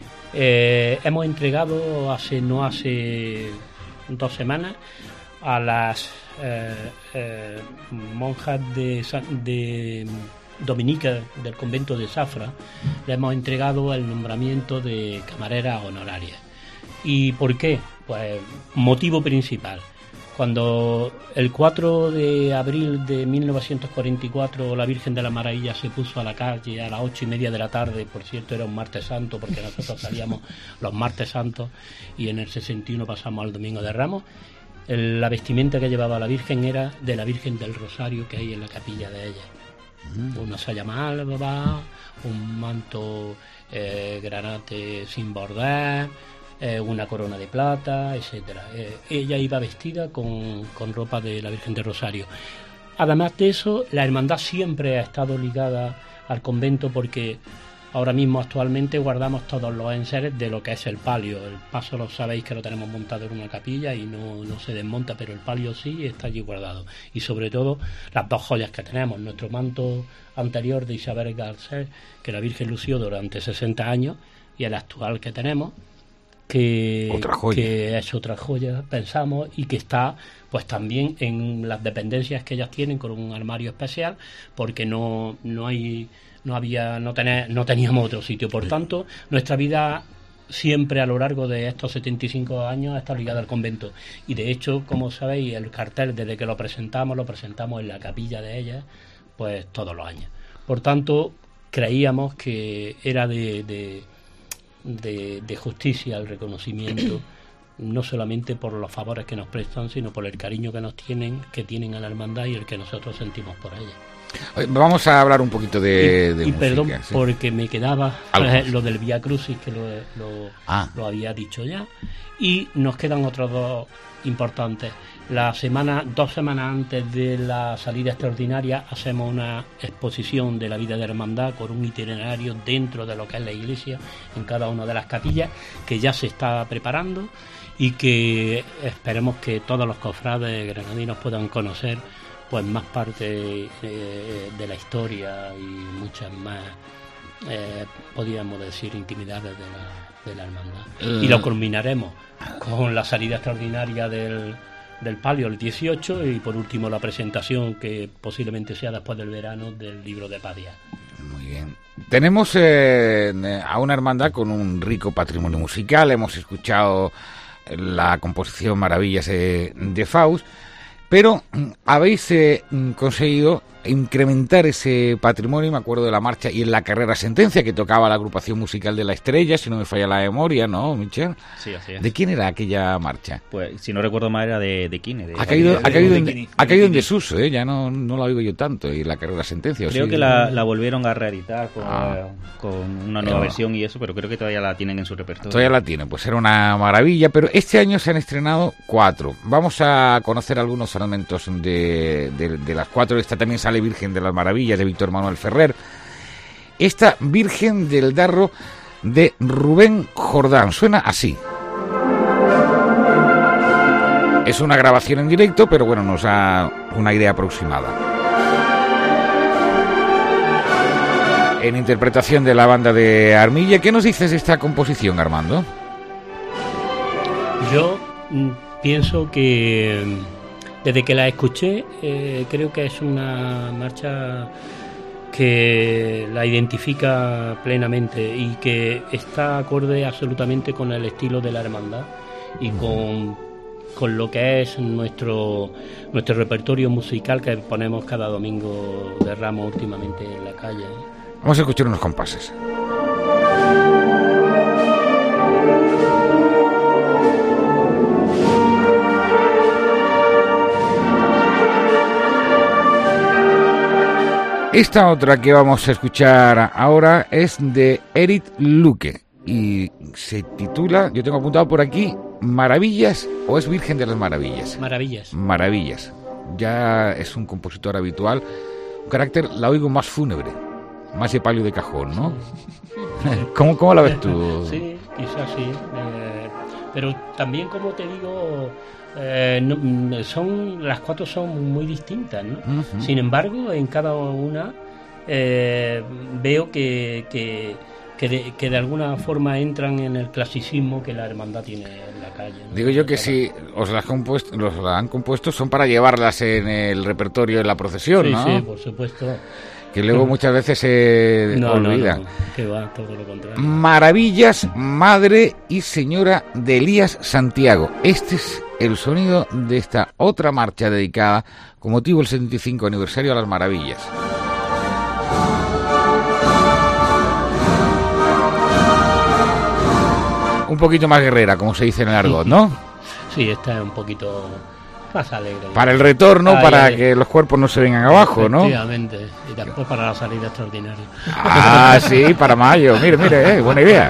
Eh, hemos entregado hace no hace dos semanas a las eh, eh, monjas de, de dominicas del convento de Zafra, le hemos entregado el nombramiento de camareras honorarias. ¿Y por qué? Pues motivo principal. Cuando el cuatro de abril de mil novecientos cuarenta y cuatro la Virgen de la Maravilla se puso a la calle a las ocho y media de la tarde, por cierto era un martes santo porque nosotros salíamos los martes santos y en el sesenta y uno pasamos al Domingo de Ramos, el- la vestimenta que llevaba la Virgen era de la Virgen del Rosario que hay en la capilla de ella. Una saya malva, un manto eh, granate sin bordar, eh, una corona de plata, etcétera. Eh, ella iba vestida con, con ropa de la Virgen de Rosario. Además de eso, la hermandad siempre ha estado ligada al convento porque ahora mismo actualmente guardamos todos los enseres de lo que es el palio. El paso lo sabéis que lo tenemos montado en una capilla y no, no se desmonta, pero el palio sí está allí guardado. Y sobre todo las dos joyas que tenemos, nuestro manto anterior de Isabel Garcés, que la Virgen lució durante sesenta años, y el actual que tenemos, que, Otra joya. que es otra joya, pensamos, y que está pues también en las dependencias que ellas tienen con un armario especial, porque no, no hay no había no, tener, no teníamos otro sitio. Por tanto, nuestra vida siempre a lo largo de estos setenta y cinco años está ligada al convento, y de hecho, como sabéis, el cartel desde que lo presentamos lo presentamos en la capilla de ellas pues todos los años. Por tanto, creíamos que era de, de De, de justicia el reconocimiento, no solamente por los favores que nos prestan, sino por el cariño que nos tienen, que tienen a la hermandad y el que nosotros sentimos por ella. Oye, vamos a hablar un poquito de, y de y música. perdón, ¿sí? porque me quedaba Algo eh, más. lo del Vía Crucis, que lo, lo, Ah. lo había dicho ya, y nos quedan otros dos importantes. La semana, dos semanas antes de la salida extraordinaria, hacemos una exposición de la vida de la hermandad con un itinerario dentro de lo que es la iglesia, en cada una de las capillas, que ya se está preparando y que esperemos que todos los cofrades granadinos puedan conocer pues más parte eh, de la historia y muchas más, eh, podríamos decir, intimidades de la, de la hermandad. Uh. Y lo culminaremos con la salida extraordinaria del, del palio el dieciocho y por último la presentación, que posiblemente sea después del verano, del libro de Padia. Muy bien. Tenemos eh, a una hermandad con un rico patrimonio musical. Hemos escuchado la composición Maravillas eh, de Faust, pero habéis eh, conseguido incrementar ese patrimonio. Me acuerdo de la marcha y en la carrera Sentencia, que tocaba la agrupación musical de La Estrella, si no me falla la memoria, ¿no, Michel? Sí, así es. ¿De quién era aquella marcha? Pues, si no recuerdo mal, era de, de Kine. De ha caído, ha caído, de en, Kine, ha caído de en desuso, ¿eh? Ya no, no la oigo yo tanto, y la carrera Sentencia. Creo sí, que la, la volvieron a reeditar con, ah. con una nueva pero, versión y eso, pero creo que todavía la tienen en su repertorio. Todavía la tienen, pues era una maravilla, pero este año se han estrenado cuatro. Vamos a conocer algunos fragmentos de, de, de las cuatro. Esta también sale Virgen de las Maravillas, de Víctor Manuel Ferrer. Esta Virgen del Darro, de Rubén Jordán. Suena así. Es una grabación en directo, pero bueno, nos da una idea aproximada. En interpretación de la banda de Armilla. ¿Qué nos dices de esta composición, Armando? Yo mm, pienso que desde que la escuché, eh, creo que es una marcha que la identifica plenamente y que está acorde absolutamente con el estilo de la hermandad y con, con lo que es nuestro, nuestro repertorio musical que ponemos cada domingo de Ramos últimamente en la calle. Vamos a escuchar unos compases. Esta otra que vamos a escuchar ahora es de Eric Luque y se titula, yo tengo apuntado por aquí, Maravillas, o es Virgen de las Maravillas. Maravillas. Maravillas. Ya es un compositor habitual, un carácter, la oigo más fúnebre, más de palio de cajón, ¿no? ¿Cómo, cómo la ves tú? Sí, quizás sí, eh, pero también, como te digo, Eh, no, son las cuatro son muy distintas, ¿no? Uh-huh. Sin embargo, en cada una eh, veo que, que, que, de, que de alguna forma entran en el clasicismo que la hermandad tiene en la calle, ¿no? Digo yo que si os las compuesto, los la han compuesto son para llevarlas en el repertorio en la procesión, sí, ¿no? Sí, por supuesto. Que luego muchas veces se no, olvida. No, no, que va, todo lo contrario. Maravillas, Madre y Señora de Elías Santiago. Este es el sonido de esta otra marcha dedicada con motivo del setenta y cinco aniversario a las Maravillas. Un poquito más guerrera, como se dice en el argot, ¿no? Sí, esta es un poquito más alegre. Para el retorno, Ay, para ay, que los cuerpos no se vengan abajo, ¿no? Efectivamente, y después para la salida extraordinaria. Ah, sí, para mayo. Mire, mire, eh, buena idea.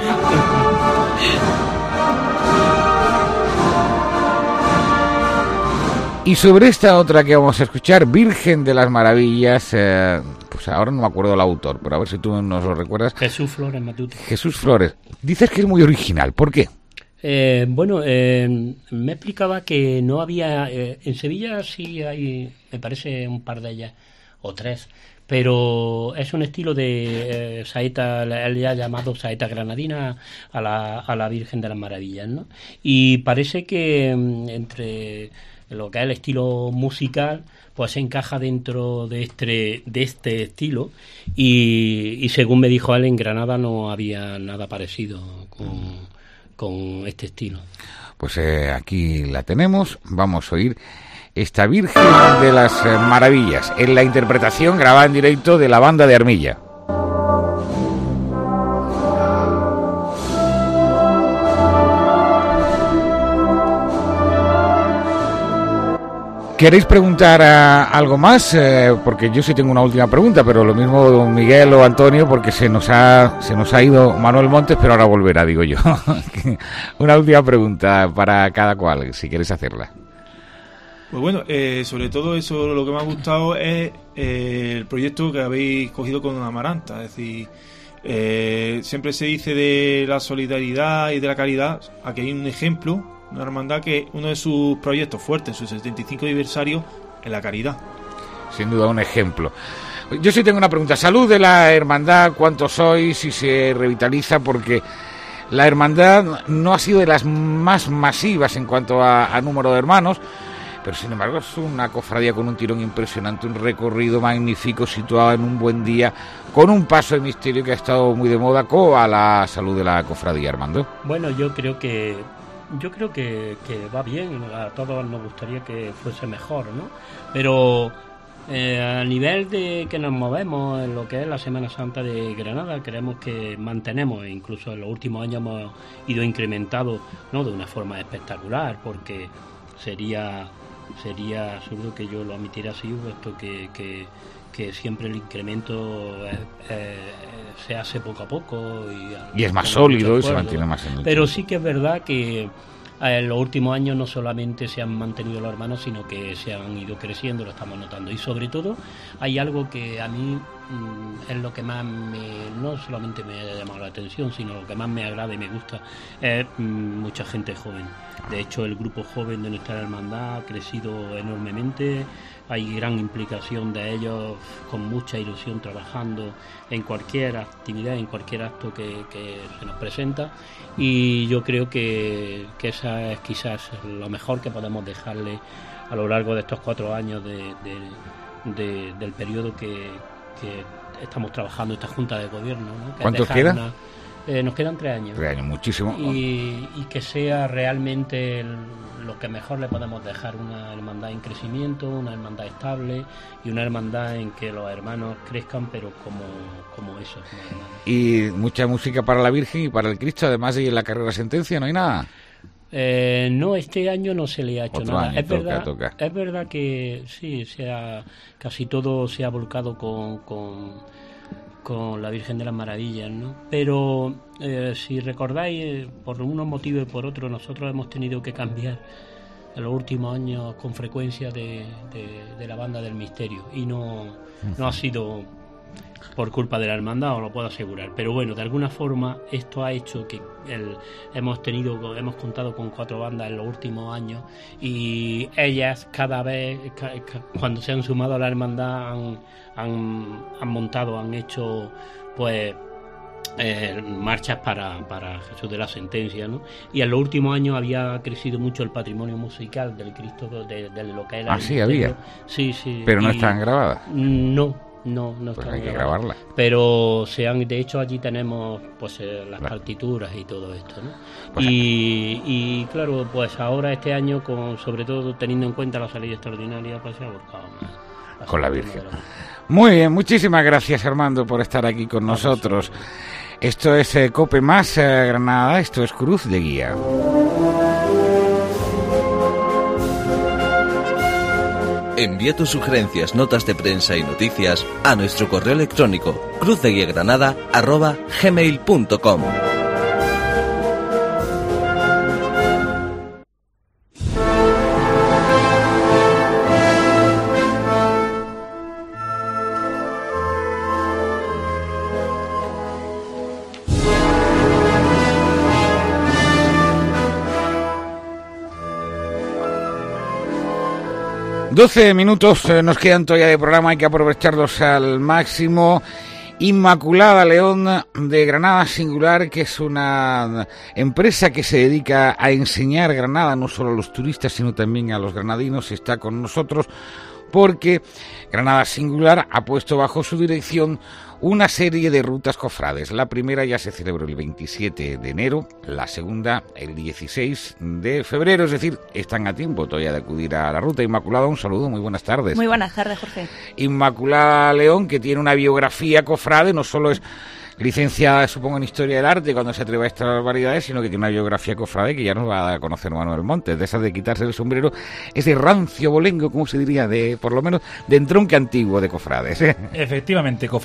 Y sobre esta otra que vamos a escuchar, Virgen de las Maravillas, eh, pues ahora no me acuerdo el autor, pero a ver si tú nos lo recuerdas. Jesús Flores Matute. Jesús Flores. Dices que es muy original, ¿por qué? Eh, bueno, eh, me explicaba que no había... Eh, en Sevilla sí hay, me parece, un par de ellas, o tres, pero es un estilo de eh, saeta, él ya ha llamado saeta granadina a la, a la Virgen de las Maravillas, ¿no? Y parece que entre lo que es el estilo musical, pues se encaja dentro de este, de este estilo y, y según me dijo él, en Granada no había nada parecido con... con este estilo. Pues eh, aquí la tenemos, vamos a oír esta Virgen de las Maravillas en la interpretación grabada en directo de la banda de Armilla. ¿Queréis preguntar a algo más? Eh, porque yo sí tengo una última pregunta, pero lo mismo don Miguel o Antonio, porque se nos ha se nos ha ido Manuel Montes, pero ahora volverá, digo yo. Una última pregunta para cada cual, si queréis hacerla. Pues bueno, eh, sobre todo eso, lo que me ha gustado es eh, el proyecto que habéis cogido con Amaranta. Es decir, eh, siempre se dice de la solidaridad y de la caridad. Aquí hay un ejemplo, una hermandad que uno de sus proyectos fuertes, su setenta y cinco aniversario, es la caridad. Sin duda un ejemplo. Yo sí tengo una pregunta. Salud de la hermandad, ¿cuántos sois? Si se revitaliza, porque la hermandad no ha sido de las más masivas en cuanto a, a número de hermanos, pero sin embargo es una cofradía con un tirón impresionante, un recorrido magnífico, situado en un buen día, con un paso de misterio que ha estado muy de moda. ¿Cómo va la salud de la cofradía, Armando? Bueno, yo creo que yo creo que, que va bien, a todos nos gustaría que fuese mejor, ¿no? Pero eh, a nivel de que nos movemos en lo que es la Semana Santa de Granada, creemos que mantenemos, incluso en los últimos años hemos ido incrementado, ¿no?, de una forma espectacular, porque sería sería absurdo que yo lo admitiera así, puesto que, que, que siempre el incremento eh, eh, se hace poco a poco y, y es más sólido y se mantiene más en el pero tiempo. Sí que es verdad que en los últimos años no solamente se han mantenido los hermanos, sino que se han ido creciendo, lo estamos notando. Y sobre todo hay algo que a mí mmm, es lo que más me, no solamente me ha llamado la atención, sino lo que más me agrada y me gusta, es mmm, mucha gente joven. De hecho, el grupo joven de nuestra hermandad ha crecido enormemente. Hay gran implicación de ellos, con mucha ilusión, trabajando en cualquier actividad, en cualquier acto que, que se nos presenta, y yo creo que, que esa es quizás lo mejor que podemos dejarle a lo largo de estos cuatro años de, de, de, del periodo que, que estamos trabajando esta Junta de Gobierno, ¿no? Que ¿Cuántos quedan? Una, eh, nos quedan tres años. Tres años, muchísimo. Y, y que sea realmente el, lo que mejor le podemos dejar, una hermandad en crecimiento, una hermandad estable y una hermandad en que los hermanos crezcan, pero como, como eso. Y mucha música para la Virgen y para el Cristo, además de la carrera sentencia, ¿no hay nada? Eh, no, este año no se le ha hecho Otro nada. Año, es, toca, verdad, toca. es verdad que sí, se ha, casi todo se ha volcado con, con, con la Virgen de las Maravillas, ¿no? Pero eh, si recordáis, eh, por unos motivos y por otros, nosotros hemos tenido que cambiar en los últimos años con frecuencia de, de, de la banda del misterio, y no, no ha sido por culpa de la hermandad, os lo puedo asegurar, pero bueno, de alguna forma esto ha hecho que el, hemos tenido hemos contado con cuatro bandas en los últimos años, y ellas cada vez ca, ca, cuando se han sumado a la hermandad han, han, han montado, han hecho pues Eh, marchas para, para Jesús de la Sentencia, ¿no? Y en los últimos años había crecido mucho el patrimonio musical del Cristo, de, de lo que era. Ah, sí, había. Sí, sí. Pero no y están grabadas. No, no, no pues están hay que grabadas. grabarlas. Pero se han, de hecho allí tenemos pues eh, las claro. partituras y todo esto, ¿no? Pues y, y claro, pues ahora este año, con sobre todo teniendo en cuenta la salida extraordinaria, pues se ha volcado más con la Virgen. Muy bien, muchísimas gracias, Armando, por estar aquí con nosotros. Esto es eh, Cope Más eh, Granada, esto es Cruz de Guía. Envía tus sugerencias, notas de prensa y noticias a nuestro correo electrónico cruzdeguiagranada arroba gmail punto com. doce minutos eh, nos quedan todavía de programa, hay que aprovecharlos al máximo. Inmaculada León de Granada Singular, que es una empresa que se dedica a enseñar Granada no solo a los turistas sino también a los granadinos, está con nosotros porque Granada Singular ha puesto bajo su dirección una serie de rutas cofrades. La primera ya se celebró el veintisiete de enero, la segunda el dieciséis de febrero, es decir, están a tiempo todavía de acudir a la ruta. Inmaculada, un saludo, muy buenas tardes. Muy buenas tardes, Jorge. Inmaculada León, que tiene una biografía cofrade, no solo es licenciada, supongo, en Historia del Arte cuando se atreve a estas barbaridades, sino que tiene una biografía cofrade que ya nos va a conocer Manuel Montes, de esas de quitarse el sombrero, ese rancio bolengo, como se diría, de por lo menos de entronque antiguo de cofrades. Efectivamente, cofrade de cuna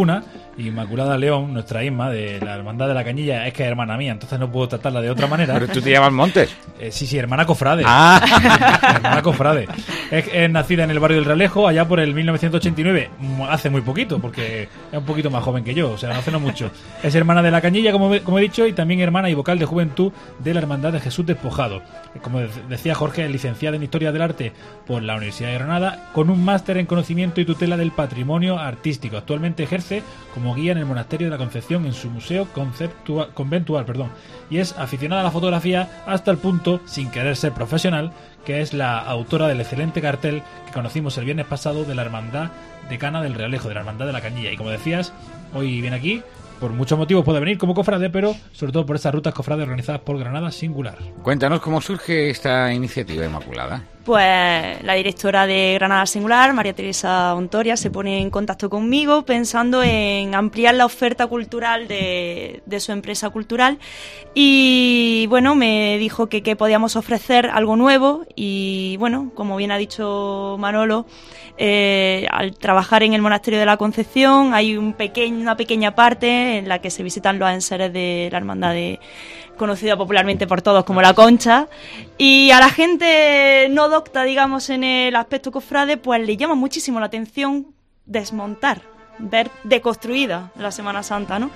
cuna. Inmaculada León, nuestra Isma, de la Hermandad de la Cañilla, es que es hermana mía, entonces no puedo tratarla de otra manera. ¿Pero tú te llamas Montes? Eh, sí, sí, hermana cofrade. Ah. Hermana cofrade. Es, es nacida en el barrio del Realejo, allá por el mil novecientos ochenta y nueve, hace muy poquito, porque es un poquito más joven que yo, o sea, no hace no mucho. Es hermana de la Cañilla, como, como he dicho, y también hermana y vocal de juventud de la Hermandad de Jesús Despojado. Como decía Jorge, es licenciada en Historia del Arte por la Universidad de Granada, con un máster en Conocimiento y Tutela del Patrimonio Artístico. Actualmente ejerce como guía en el Monasterio de la Concepción en su museo conceptua, conventual, perdón, y es aficionada a la fotografía hasta el punto, sin querer ser profesional, que es la autora del excelente cartel que conocimos el viernes pasado de la Hermandad Decana del Realejo, de la Hermandad de la Cañilla. Y como decías, hoy viene aquí, por muchos motivos puede venir como cofrade, pero sobre todo por estas rutas cofrades organizadas por Granada Singular. Cuéntanos cómo surge esta iniciativa, Inmaculada. Pues la directora de Granada Singular, María Teresa Ontoria, se pone en contacto conmigo pensando en ampliar la oferta cultural de, de su empresa cultural y bueno, me dijo que, que podíamos ofrecer algo nuevo y bueno, como bien ha dicho Manolo, eh, al trabajar en el Monasterio de la Concepción hay un pequeño, una pequeña parte en la que se visitan los enseres de la hermandad de conocida popularmente por todos como la Concha, y a la gente no docta, digamos, en el aspecto cofrade, pues le llama muchísimo la atención desmontar, ver deconstruida la Semana Santa, ¿no?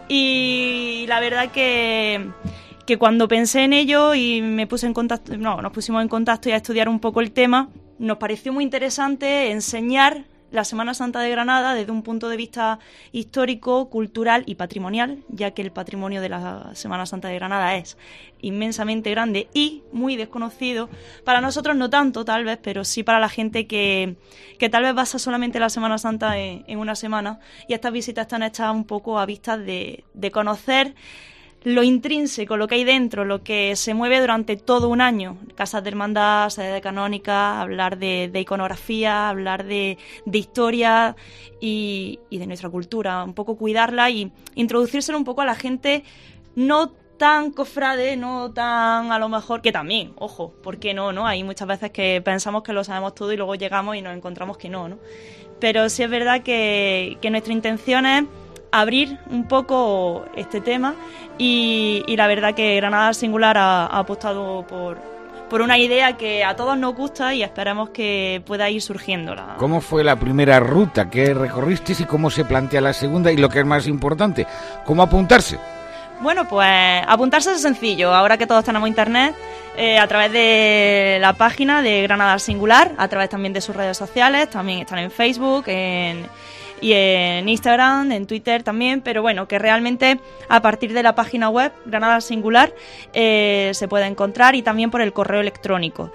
Y la verdad que, que cuando pensé en ello y me puse en contacto, no, nos pusimos en contacto y a estudiar un poco el tema, nos pareció muy interesante enseñar la Semana Santa de Granada desde un punto de vista histórico, cultural y patrimonial, ya que el patrimonio de la Semana Santa de Granada es inmensamente grande y muy desconocido. Para nosotros no tanto, tal vez, pero sí para la gente que, que tal vez basa solamente la Semana Santa en, en una semana. Y estas visitas están hechas un poco a vistas de, de conocer lo intrínseco, lo que hay dentro, lo que se mueve durante todo un año. Casas de hermandad, sedes de canónica, hablar de, de iconografía, hablar de, de historia y, y de nuestra cultura, un poco cuidarla y introducírselo un poco a la gente no tan cofrade, no tan a lo mejor, que también, ojo, ¿por qué no? no? Hay muchas veces que pensamos que lo sabemos todo y luego llegamos y nos encontramos que no, ¿no? Pero sí es verdad que, que nuestra intención es abrir un poco este tema y, y la verdad que Granada Singular ha, ha apostado por, por una idea que a todos nos gusta y esperamos que pueda ir surgiendo. La... ¿Cómo fue la primera ruta que recorriste y cómo se plantea la segunda? Y lo que es más importante, ¿cómo apuntarse? Bueno, pues apuntarse es sencillo. Ahora que todos tenemos internet, eh, a través de la página de Granada Singular, a través también de sus redes sociales, también están en Facebook, en... y en Instagram, en Twitter también, pero bueno, que realmente a partir de la página web Granada Singular eh, se puede encontrar y también por el correo electrónico.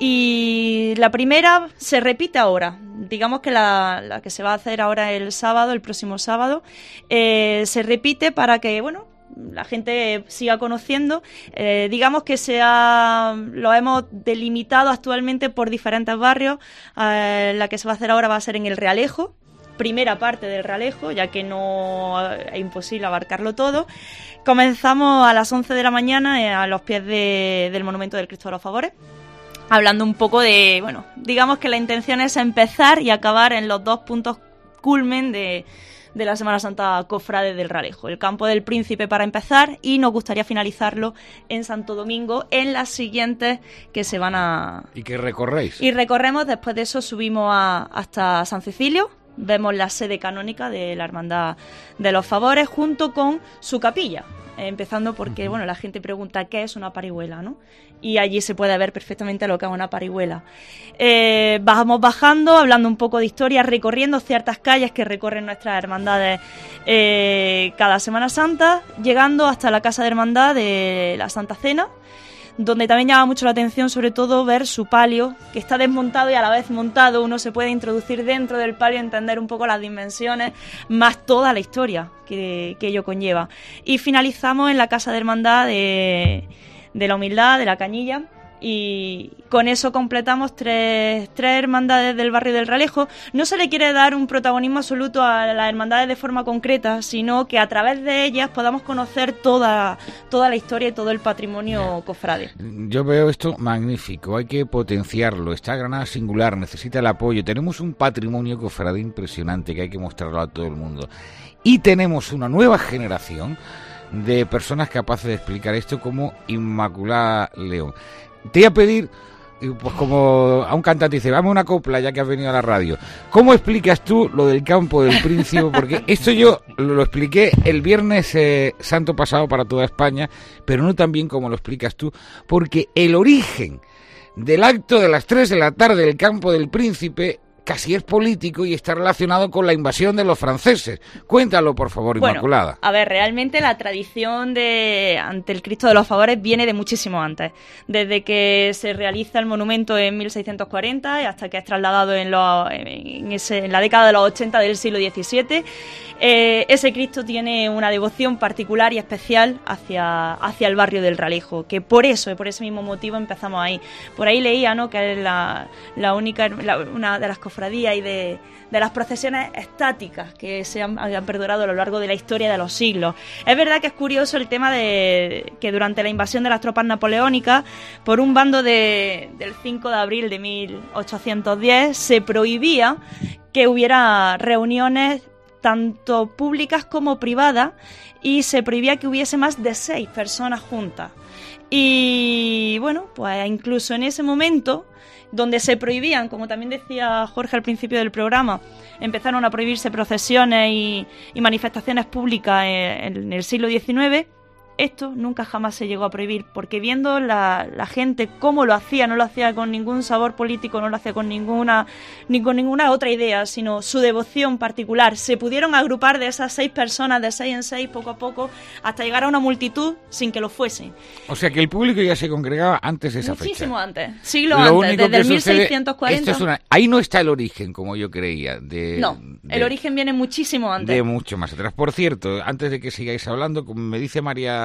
Y la primera se repite ahora, digamos que la, la que se va a hacer ahora el sábado, el próximo sábado, eh, se repite para que, bueno, la gente siga conociendo. Eh, digamos que se ha, lo hemos delimitado actualmente por diferentes barrios. Eh, la que se va a hacer ahora va a ser en el Realejo, primera parte del Realejo, ya que no es imposible abarcarlo todo. Comenzamos a las once de la mañana eh, a los pies de, del Monumento del Cristo de los Favores, hablando un poco de, bueno, digamos que la intención es empezar y acabar en los dos puntos culmen de, de la Semana Santa Cofrade del Realejo. El Campo del Príncipe para empezar y nos gustaría finalizarlo en Santo Domingo en las siguientes que se van a... ¿Y qué recorréis? Y recorremos, después de eso subimos a, hasta San Cecilio. Vemos la sede canónica de la Hermandad de los Favores junto con su capilla, eh, empezando porque bueno, la gente pregunta qué es una parihuela, ¿no? Y allí se puede ver perfectamente lo que es una parihuela. Eh, vamos bajando, hablando un poco de historia, recorriendo ciertas calles que recorren nuestras hermandades eh, cada Semana Santa, llegando hasta la Casa de Hermandad de la Santa Cena, donde también llama mucho la atención sobre todo ver su palio, que está desmontado y a la vez montado. Uno se puede introducir dentro del palio, entender un poco las dimensiones, más toda la historia que, que ello conlleva. Y finalizamos en la Casa de Hermandad de, de la Humildad, de la Cañilla, y con eso completamos tres, tres hermandades del barrio del Realejo. No se le quiere dar un protagonismo absoluto a las hermandades de forma concreta, sino que a través de ellas podamos conocer toda, toda la historia y todo el patrimonio cofrade. Yo veo esto magnífico, hay que potenciarlo. Esta Granada singular necesita el apoyo. Tenemos un patrimonio cofrade impresionante que hay que mostrarlo a todo el mundo. Y tenemos una nueva generación de personas capaces de explicar esto, como Inmaculada León. Te voy a pedir, pues como a un cantante dice, dame una copla ya que has venido a la radio. ¿Cómo explicas tú lo del Campo del Príncipe? Porque esto yo lo expliqué el viernes eh, santo pasado para toda España, pero no tan bien como lo explicas tú, porque el origen del acto de las tres de la tarde del Campo del Príncipe casi es político y está relacionado con la invasión de los franceses. Cuéntalo, por favor, bueno, Inmaculada. A ver, realmente la tradición de ante el Cristo de los Favores viene de muchísimo antes. Desde que se realiza el monumento en mil seiscientos cuarenta y hasta que es trasladado en, lo, en, ese, en la década de los ochenta del siglo diecisiete, eh, ese Cristo tiene una devoción particular y especial hacia, hacia el barrio del Realejo, que por eso, y por ese mismo motivo empezamos ahí. Por ahí leía, ¿no?, que es la, la única, la, una de las cofradías y de, de las procesiones estáticas que se han, han perdurado a lo largo de la historia de los siglos. Es verdad que es curioso el tema de que durante la invasión de las tropas napoleónicas, por un bando de, del cinco de abril de mil ochocientos diez, se prohibía que hubiera reuniones tanto públicas como privadas, y se prohibía que hubiese más de seis personas juntas. Y bueno, pues incluso en ese momento, donde se prohibían, como también decía Jorge al principio del programa, empezaron a prohibirse procesiones y, y manifestaciones públicas en, en el siglo diecinueve, esto nunca jamás se llegó a prohibir, porque viendo la, la gente cómo lo hacía, no lo hacía con ningún sabor político, no lo hacía con ninguna, ni con ninguna otra idea, sino su devoción particular. Se pudieron agrupar de esas seis personas, de seis en seis, poco a poco, hasta llegar a una multitud sin que lo fuesen. O sea que el público ya se congregaba antes de esa Muchísimo fecha. Muchísimo antes, siglo lo antes, desde el mil seiscientos cuarenta. Esto es una, ahí no está el origen, como yo creía. De, no, de, el origen viene muchísimo antes. De mucho más atrás. Por cierto, antes de que sigáis hablando, como me dice María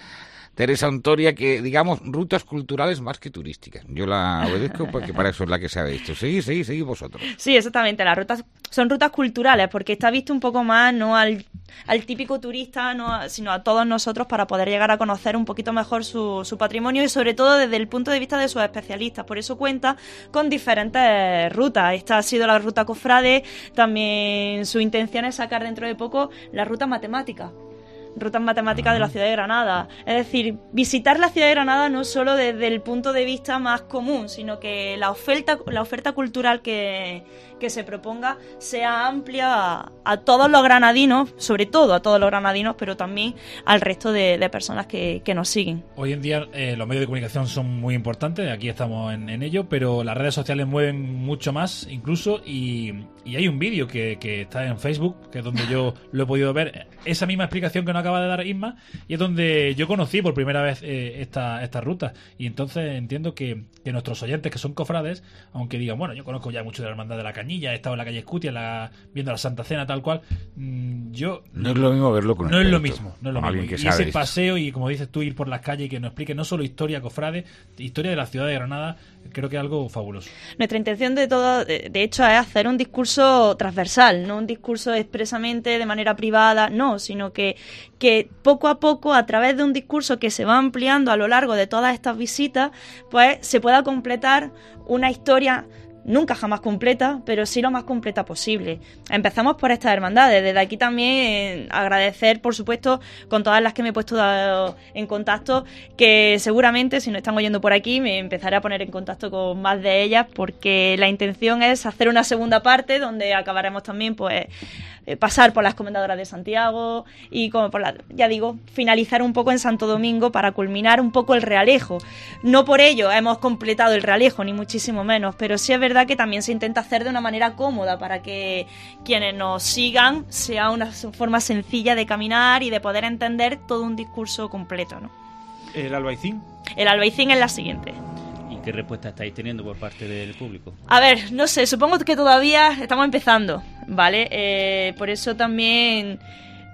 Teresa Ontoria, que digamos rutas culturales más que turísticas. Yo la obedezco porque para eso es la que sabe esto. Seguid, seguid, seguid vosotros. Sí, exactamente. Las rutas son rutas culturales porque está visto un poco más no al, al típico turista, no a, sino a todos nosotros, para poder llegar a conocer un poquito mejor su, su patrimonio, y sobre todo desde el punto de vista de sus especialistas. Por eso cuenta con diferentes rutas. Esta ha sido la ruta cofrade. También su intención es sacar dentro de poco la ruta matemática. Rutas matemáticas de la ciudad de Granada. Es decir, visitar la ciudad de Granada no solo desde el punto de vista más común, sino que la oferta, la oferta cultural que, que se proponga sea amplia a, a todos los granadinos, sobre todo a todos los granadinos, pero también al resto de, de personas que, que nos siguen. Hoy en día eh, los medios de comunicación son muy importantes, aquí estamos en, en ello, pero las redes sociales mueven mucho más incluso, y, y hay un vídeo que, que está en Facebook, que es donde yo lo he podido ver, esa misma explicación que nos acaba de dar Isma, y es donde yo conocí por primera vez eh, esta, esta ruta, y entonces entiendo que, que nuestros oyentes que son cofrades, aunque digan, bueno, yo conozco ya mucho de la Hermandad de la Cañilla, he estado en la calle Escutia la, viendo la Santa Cena tal cual, mmm, yo... No es lo mismo verlo con No es lo experto, mismo, no es lo con mismo. Que y ese esto. paseo, y como dices tú, ir por las calles y que nos explique no solo historia cofrade, historia de la ciudad de Granada, creo que es algo fabuloso. Nuestra intención de todo, de, de hecho, es hacer un discurso transversal, no un discurso expresamente de manera privada, no, sino que, que poco a poco, a través de un discurso que se va ampliando a lo largo de todas estas visitas, pues se pueda completar una historia nunca jamás completa, pero sí lo más completa posible. Empezamos por estas hermandades. Desde aquí también eh, agradecer, por supuesto, con todas las que me he puesto da, en contacto, que seguramente, si no están oyendo por aquí, me empezaré a poner en contacto con más de ellas, porque la intención es hacer una segunda parte donde acabaremos también, pues, eh, pasar por las Comendadoras de Santiago y, como por la, ya digo, finalizar un poco en Santo Domingo para culminar un poco el Realejo. No por ello hemos completado el Realejo, ni muchísimo menos, pero sí es verdad que también se intenta hacer de una manera cómoda para que quienes nos sigan sea una forma sencilla de caminar y de poder entender todo un discurso completo, ¿no? ¿El Albaicín? El Albaicín es la siguiente. ¿Y qué respuesta estáis teniendo por parte del público? A ver, no sé, supongo que todavía estamos empezando, ¿vale? Eh, por eso también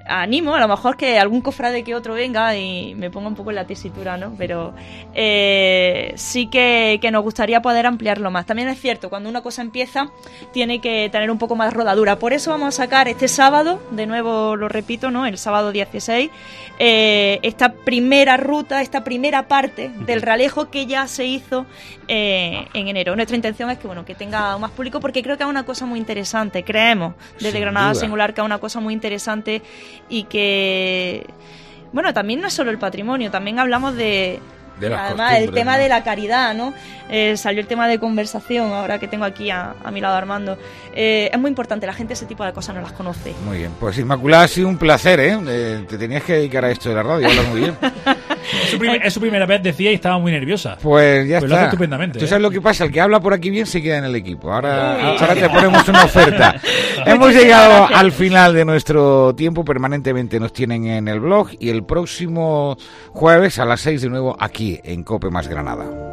animo, a lo mejor que algún cofrade que otro venga y me ponga un poco en la tesitura, ¿no? Pero eh, sí que, que nos gustaría poder ampliarlo más. También es cierto, cuando una cosa empieza, tiene que tener un poco más de rodadura. Por eso vamos a sacar este sábado, de nuevo lo repito, ¿no? El sábado dieciséis, eh, esta primera ruta, esta primera parte del ralejo que ya se hizo eh, en enero. Nuestra intención es que, bueno, que tenga más público, porque creo que es una cosa muy interesante. Creemos, desde Sin Granada duda. Singular, que es una cosa muy interesante y que, bueno, también no es solo el patrimonio, también hablamos de, De las además el costumbres, tema ¿no? de la caridad, ¿no? Eh, salió el tema de conversación, ahora que tengo aquí a, a mi lado a Armando. Eh, es muy importante, la gente ese tipo de cosas no las conoce. Muy bien, pues Inmaculada, ha sido un placer, ¿eh? Eh, te tenías que dedicar a esto de la radio, habla muy bien. Es su, prim- es su primera vez, decía, y estaba muy nerviosa. Pues ya Pues lo hace está. estupendamente, ¿Tú ¿eh? sabes lo que pasa? El que habla por aquí bien se queda en el equipo. Ahora, Uy. ahora te ponemos una oferta. Hemos llegado al final de nuestro tiempo. Permanentemente nos tienen en el blog y el próximo jueves a las seis de nuevo aquí en COPE más Granada.